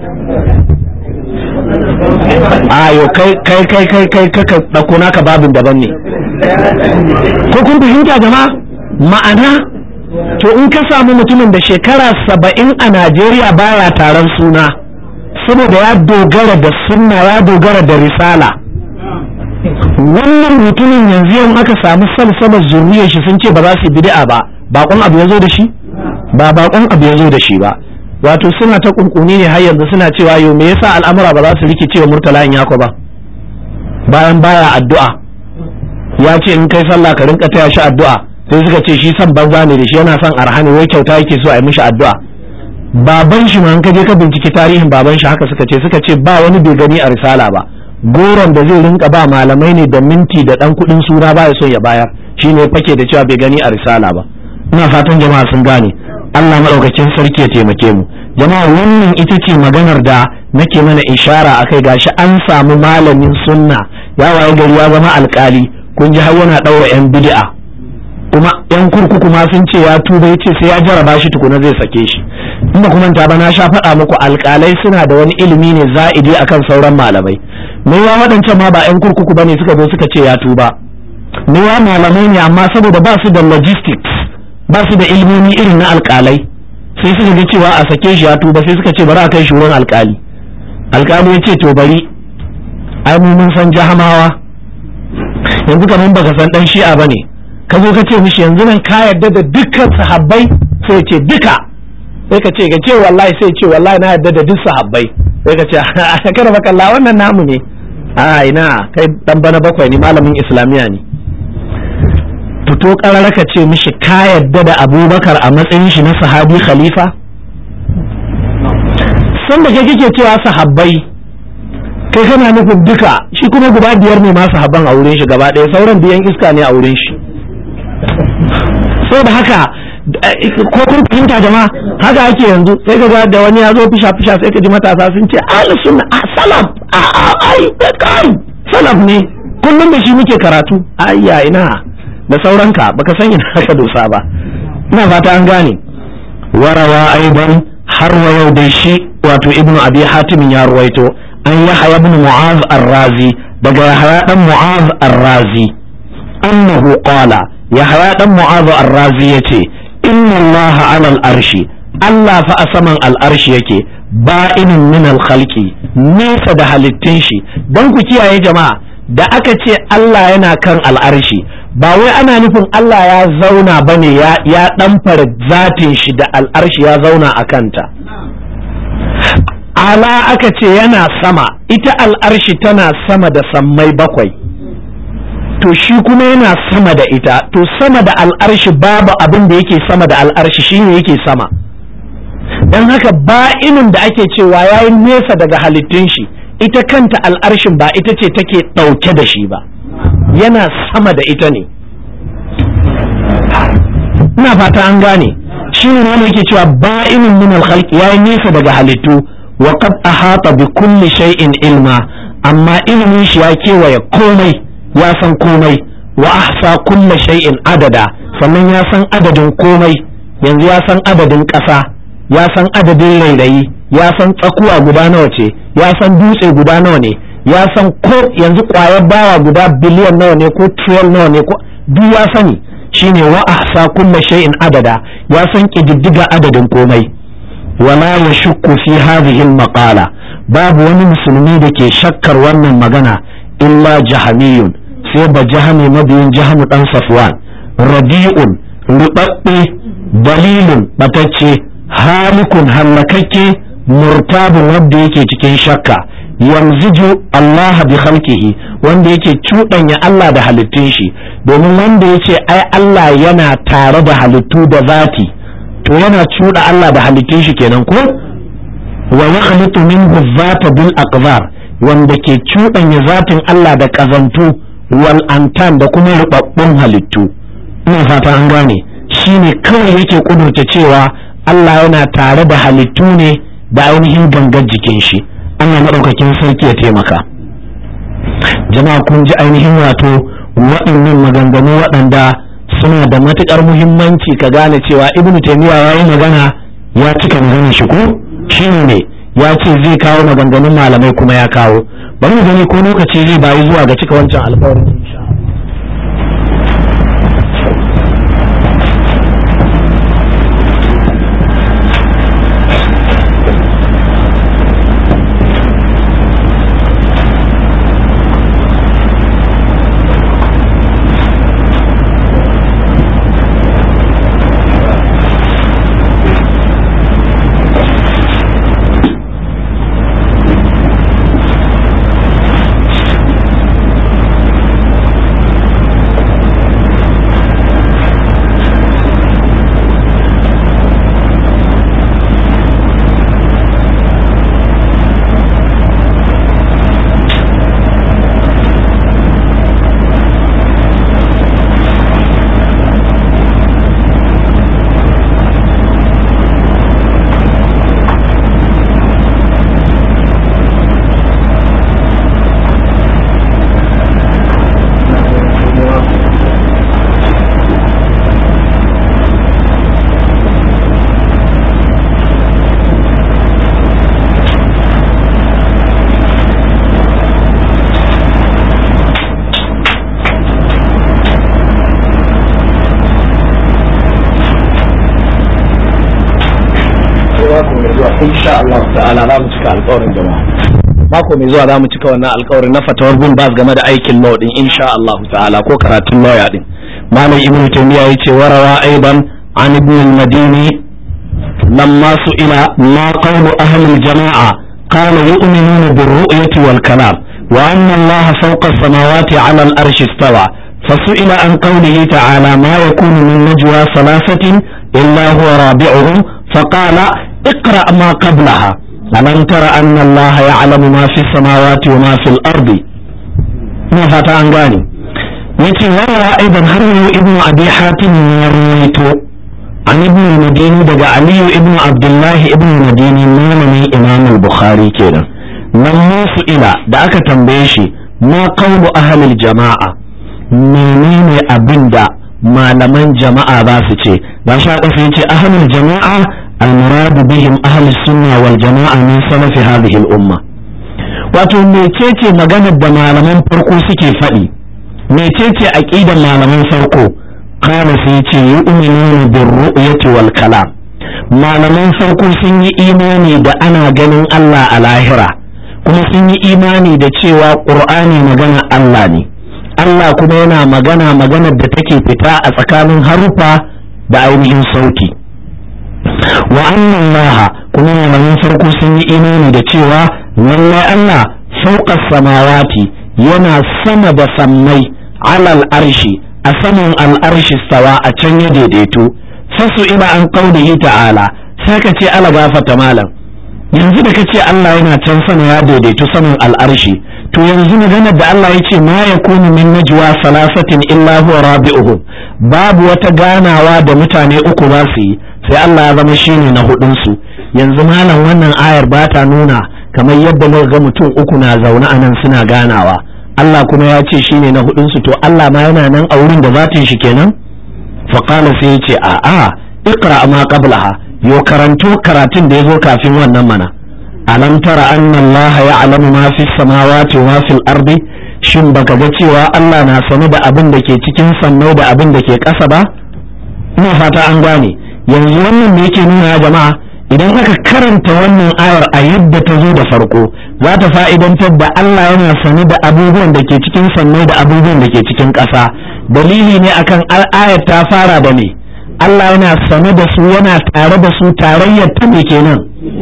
Ayo kai kai kai kai kai ka dauko naka babin daban ne. Ko kun fahimta jama'a? Ma'ana to in ka samu mutumin da shekara saba'in a Najeriya baya taron suna saboda ya dogara da sunna, ya dogara da risala, wannan mutumin yanzu yau aka samu salsalar zuriyar shi sun ce ba za su bid'a ba, bakon abu ya zo da shi ba bakon abu ya zo da shi ba. Wato suna ta kunkuni ne har yanzu suna cewa yau me yasa al'amura ba za su rikice wa Murtala Inyako ba, bayan baya addu'a, ya ce in kai sallah ka rinka taya shi addu'a, sai suka ce shi san banza ne da shi, yana son arhani, wai kyauta yake so a yi mishi addu'a. Baban shi ma an kaje ka binciki tarihin baban shi haka suka ce suka ce ba wani bai gani a risala ba, goron da zai rinka ba malamai ne da minti da dan kudin suna ba ya so ya bayar, shine fake da cewa bai gani a risala ba. Ina fatan jama'a sun gane. Allah madaukakin sarki ya taimake mu. Jama'a wannan ita ce maganar da nake mana ishara akai, gashi an samu malamin sunna ya waye gari ya zama alkali, kun ji har yana daura yan bid'a, kuma yan kurkuku ma sun ce ya tuba, yace sai ya jaraba shi tukuna zai sake shi. In ba kuma ta ba na sha faɗa muku alkalai suna da wani ilimi ne za'idi akan sauran malamai. Me ya waɗancan ma ba yan kurkuku bane suka zo suka ce ya tuba, me ya malamai ne amma saboda ba su da logistics, ba su da ilmomi irin na alkalai, sai suka ga cewa a sake shi ya tuba, sai suka ce bari a kai shi wurin alkali. Alkali ya ce to bari, ai mu mun san jahamawa, yanzu kamar baka san dan shi'a bane, ka zo ka ce mishi yanzu nan ka yarda da dukkan sahabbai, sai ce duka, sai ka ce ka ce wallahi, sai ce wallahi na yarda da duk sahabbai, sai ka ce kada baka Allah wannan namu ne, a ina kai dan bana bakwai ne, malamin islamiya ne. Fito karara ka ce mishi ka yadda da Abubakar a matsayin shi na sahabi khalifa? San da kai kike cewa sahabbai, kai kana nufin duka, shi kuma guda biyar ne ma sahabban a wurin shi gaba ɗaya, sauran biyan iska ne a wurin shi. Saboda haka ko kun fahimta jama'a, haka ake yanzu, sai ka ga da wani ya zo fisha fisha sai ka ji matasa sun ce ahlus sunna a salaf a ai kai salaf ne, kullum da shi muke karatu. Ayya ina da sauranka baka san ina aka dosa ba. ina fata an gane. warawa aidan har wa yau dai shi wato ibnu abi hatim ya ruwaito an yahya ibn mu'az ar-razi daga yahya dan mu'az ar-razi annahu qala yahya dan mu'az ar-razi yace inna allaha 'ala al-arshi Allah fa a saman al-arshi yake ba'inun min al-khalqi nesa da halittun shi. don ku kiyaye jama'a, da aka ce Allah yana kan al-arshi ba wai ana nufin Allah ya zauna bane ya ya dan fara zatin shi da al-arshi ya zauna a kanta. ala aka ce yana sama, ita al-arshi tana sama da sammai bakwai, to shi kuma yana sama da ita. to sama da al'arshi babu abin da yake sama da al'arshi shine yake sama. don haka ba'inin da ake cewa yayi nesa daga halittun shi, ita kanta al'arshin ba ita ce take ɗauke da shi ba, yana sama da ita ne. ina fata an gane. shi ne wanda yake cewa ba'inin min al-khalq yayi nesa daga halittu wa qad ahata bi kulli shay'in ilma, amma ilimin shi ya kewaye komai, ya san komai. wa ahsa kulli shay'in adada, sannan ya san adadin komai. yanzu ya san adadin ƙasa, ya san adadin rairayi, ya san tsakuwa guda nawa ce, ya san dutse guda nawa ne, ya san ko yanzu ƙwayar bawa guda biliyan nawa ne ko trillion nawa ne ko duk ya sani. shine wa ahsa kulli shay'in adada, ya san kididdiga adadin komai. wala yashukku fi hadhihi al-maqala, babu wani musulmi da ke shakkar wannan magana illa jahamiyun, sai ba jahami mabiyin jahamu dan safwan, radi'un rubabbe, dalilun batacce, halikun hallakakke, murtabun wanda yake cikin shakka, yanziju Allah bi khalqihi, wanda yake cuɗanya Allah da halittun shi. domin wanda yace ai Allah yana tare da halittu da zati, to yana cuɗa Allah da halittun shi kenan ko. wa yakhlitu minhu dhata bil aqdar, wanda ke cuɗanya zatin Allah da kazantu, wal antan da kuma rubabbun halittu. ina fata an gane. shine kawai yake kudurta cewa Allah yana tare da halittu ne da ainihin gangar jikin shi. Allah madaukakin sarki ya taimaka. jama'a kun ji ainihin wato waɗannan maganganu waɗanda suna da matuƙar muhimmanci ka gane cewa ibnu taymiya ya yi magana ya cika maganar shi ko shine ne ya ce zai kawo maganganun malamai kuma ya kawo. bari mu gani ko lokaci zai bayi zuwa ga cika wancan alƙawarin insha Allah. insha Allah ta'ala za mu cika alƙawarin jama'a. mako mai zuwa za mu cika wannan alƙawarin na fatawar bin bas game da aikin law din insha Allah ta'ala ko karatun lawyer din. malam ibnu taymiya yace warawa aiban an ibn al-madini lamma su'ila ma qawlu ahli al-jama'a qala yu'minuna bir-ru'yati wal-kalam wa anna Allah fawqa as-samawati 'ala al-arshi istawa فسئل عن قوله تعالى ما يكون من نجوى ثلاثة إلا هو رابعهم فقال اقرأ ما قبلها ألم تر أن الله يعلم ما في السماوات وما في الأرض. ما فات عن غاني يتي وروى أيضا هروا ابن أبي حاتم يرويته عن ابن المديني دقى علي ابن عبد الله ابن المديني مالني إمام البخاري كده لما سئل دعك تنبيشي ما قول أهل الجماعة menene abinda malaman jama'a ba su ce ba sha ƙasa yace ahlul jama'a al-murad bihim ahlus sunna wal jama'a min salafi hadhihi al-umma. wato mecece maganar da malaman farko suke faɗi, mecece aqidar malaman farko? kana sai yace yu'minuna bir ru'yati wal kalam. malaman farko sun yi imani da ana ganin Allah a lahira, kuma sun yi imani da cewa qur'ani magana Allah ne, Allah kuma yana magana maganar da take fita a tsakanin harufa da ainihin sauti. wa anna Allah kuma malaman farko sun yi imani da cewa lallai Allah fawqa samawati yana sama da sammai, alal arshi a saman al'arshi stawa a can ya daidaito. fasu ila an qaulihi ta'ala, sai ka ce ala gafata malam, yanzu da kace Allah yana can sama ya daidaito saman al'arshi, to yanzu maganar da Allah yace ma yakunu min najwa salasatin illa huwa rabi'uhum, babu wata ganawa da mutane uku ba su yi sai Allah ya zama shine na hudun su. yanzu malam wannan ayar ba ta nuna kamar yadda muka ga mutum uku na zaune a nan suna ganawa, Allah kuma ya ce shine na hudun su, to Allah ma yana nan a wurin da zatin shi kenan? faƙala sai ya ce a'a iqra ma qablaha, yo karanto karatun da yazo kafin wannan mana. alam tara anna Allah ya'lamu ma fis samawati wa fil ardi, shin baka ga cewa Allah na sane da abin da ke cikin sammai da abin da ke ƙasa ba? ina fata an gane. yanzu wannan da yake nuna ya jama'a, idan aka karanta wannan ayar a yadda ta zo da farko, za ta fa'idantar da Allah yana sane da abubuwan da ke cikin sammai da abubuwan da ke cikin ƙasa. dalili ne akan ayar ta fara da me? Allah yana sane da su, yana tare da su, tarayyar ta me kenan?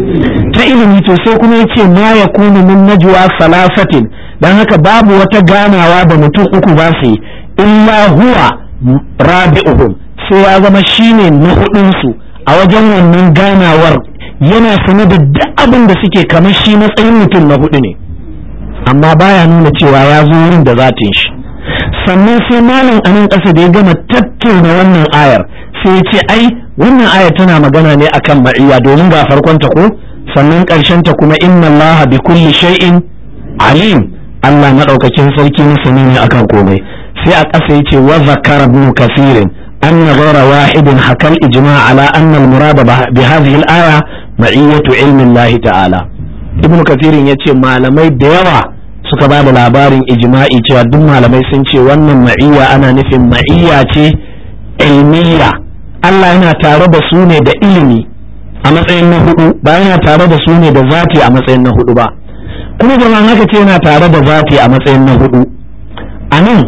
ta ilimi. to sai kuma yace ma yakunu min najwa salasatin, dan haka babu wata ganawa da mutum uku ba su yi illa huwa rabi'uhum, sai ya zama shine na hudun su. a wajen wannan ganawar yana sane da duk abin da suke, kamar shi matsayin mutum na hudu ne, amma baya nuna cewa ya zo wurin da zatin shi. sannan sai malam anan ƙasa da ya gama tattauna wannan ayar sai ya ce ai wannan ayar tana magana ne akan ma'iyya, domin ga farkon ta ko, sannan ƙarshen ta kuma inna Allah bi kulli shay'in alim, Allah madaukakin sarki ne sani ne akan komai. sai a ƙasa yace wa zakara ibn kathir أن غير واحد حكى الإجماع على أن المراد بهذه الآية معية علم الله تعالى. ابن كثير يتي malamai da yawa suka ba da labarin ijma'i cewa duk malamai sun ce wannan ma'iyya ana nufin ma'iyya ce ilmiya. Allah yana tare da su ne da ilimi a matsayin na hudu, ba yana tare da su ne da zati a matsayin na hudu ba. kuma jama'an haka ce yana tare da zati a matsayin na hudu, anan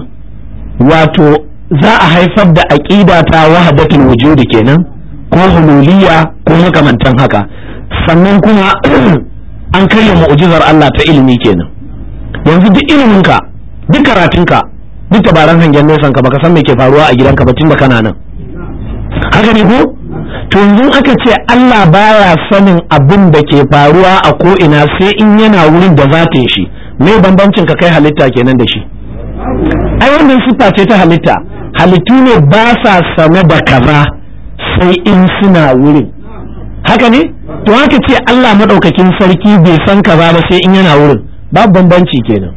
wato za a haifar da aqida ta wahdatul wujud kenan, ko hululiyya ko makamantan haka. sannan kuma an karya mu'jizar Allah ta ilimi kenan. yanzu duk iliminka, duk karatunka, duk tabaran hangen nesan ka, baka san me ke faruwa a gidanka ba tunda kana nan, haka ne ko? to yanzu aka ce Allah baya sanin abin da ke faruwa a ko ina sai in yana wurin da zatin shi, me bambancin ka kai halitta kenan da shi? ai wannan sifa ce ta halitta. halittu ne ba sa sane da kaza sai in suna wurin, haka ne? to haka ce Allah madaukakin sarki bai san kaza ba sai in yana wurin, babu bambanci kenan.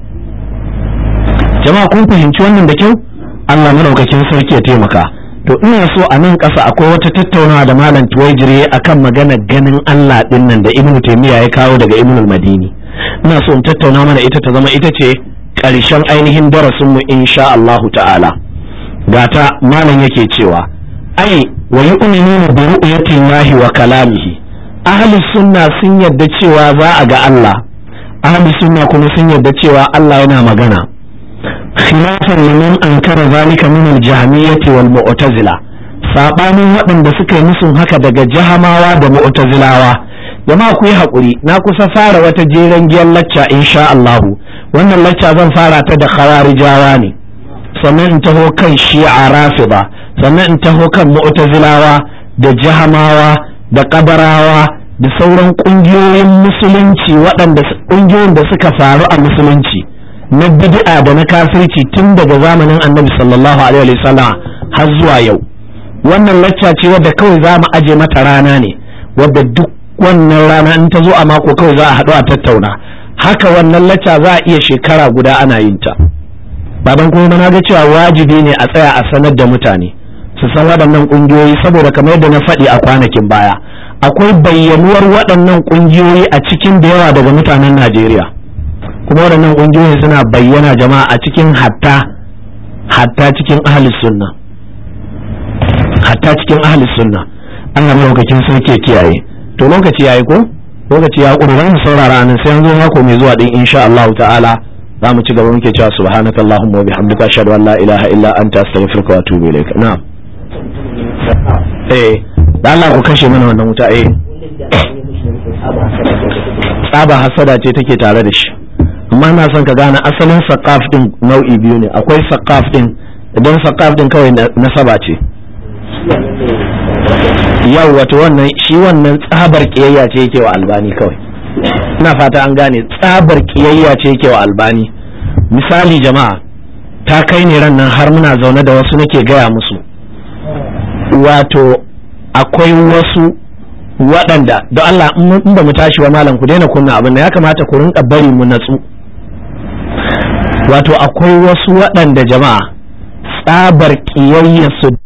jama'a kun fahimci wannan da kyau? Allah madaukakin sarki ya taimaka. to ina so a nan ƙasa akwai wata tattaunawa da malam Tuwaijire akan magana ganin Allah din nan da Ibn Taymiyyah ya kawo daga Ibn al-Madini. ina so in tattauna mana ita ta zama ita ce ƙarshen ainihin darasin mu insha Allah ta'ala. gata malam yake cewa ai wa yu'minuna bi ru'yati Allah wa kalamihi, ahli sunna sun yadda cewa za a ga Allah, ahli sunna kuma sun yadda cewa Allah yana magana. khilafan liman ankara zalika min al-jahmiyyah wal mu'tazila, sabanin waɗanda suka yi musun haka daga jahamawa da mu'tazilawa. jama'a ku yi hakuri, na kusa fara wata jeren giyar lacca insha Allah. wannan lacca zan fara ta da khawarijawa ne, sannan in taho kan shi'a rafida, sannan in taho kan mu'tazilawa da jahamawa da qadarawa da sauran kungiyoyin musulunci, waɗanda kungiyoyin da suka faru a musulunci na bid'a da na kafirci tun daga zamanin Annabi sallallahu alaihi wasallam har zuwa yau. wannan lacca ce wadda kawai za mu aje mata rana ne, wadda duk wannan rana in ta zo a mako kawai za a haɗu a tattauna. haka wannan lacca za a iya shekara guda ana yin ta. baban kuma na ga cewa wajibi ne a tsaya a sanar da mutane su san waɗannan ƙungiyoyi, saboda kamar yadda na faɗi a kwanakin baya akwai bayyanuwar waɗannan ƙungiyoyi a cikin da yawa daga mutanen Najeriya, kuma waɗannan ƙungiyoyi suna bayyana jama'a a cikin hatta hatta cikin ahli sunna hatta cikin ahli sunna Allah madaukakin sarki ya kiyaye. To lokaci yayi ko lokaci ya ƙuru, ran saurara nan sai an zo mako mai zuwa din insha Allah ta'ala za mu ci gaba muke cewa subhanakallahumma wa bihamdika ashhadu an la ilaha illa anta astaghfiruka wa atubu ilaik. Na'am. Eh da Allah ku kashe mana wannan wuta. Eh tsaba hasada ce take tare da shi, amma ina son ka gane asalin saqaf din nau'i biyu ne. Akwai saqaf din, idan saqaf din kawai nasaba ce, yau wato wannan shi wannan tsabar kiyayya ce yake wa Albani kawai. Ina fata an gane, tsabar kiyayya ce yake wa Albani. Misali jama'a, ta kai ne ran nan har muna zaune da wasu nake gaya musu, wato akwai wasu waɗanda don Allah in ba mu tashi wa malam ku daina kunna abin da ya kamata ku rinka bari mu natsu. Wato akwai wasu waɗanda jama'a tsabar kiyayya su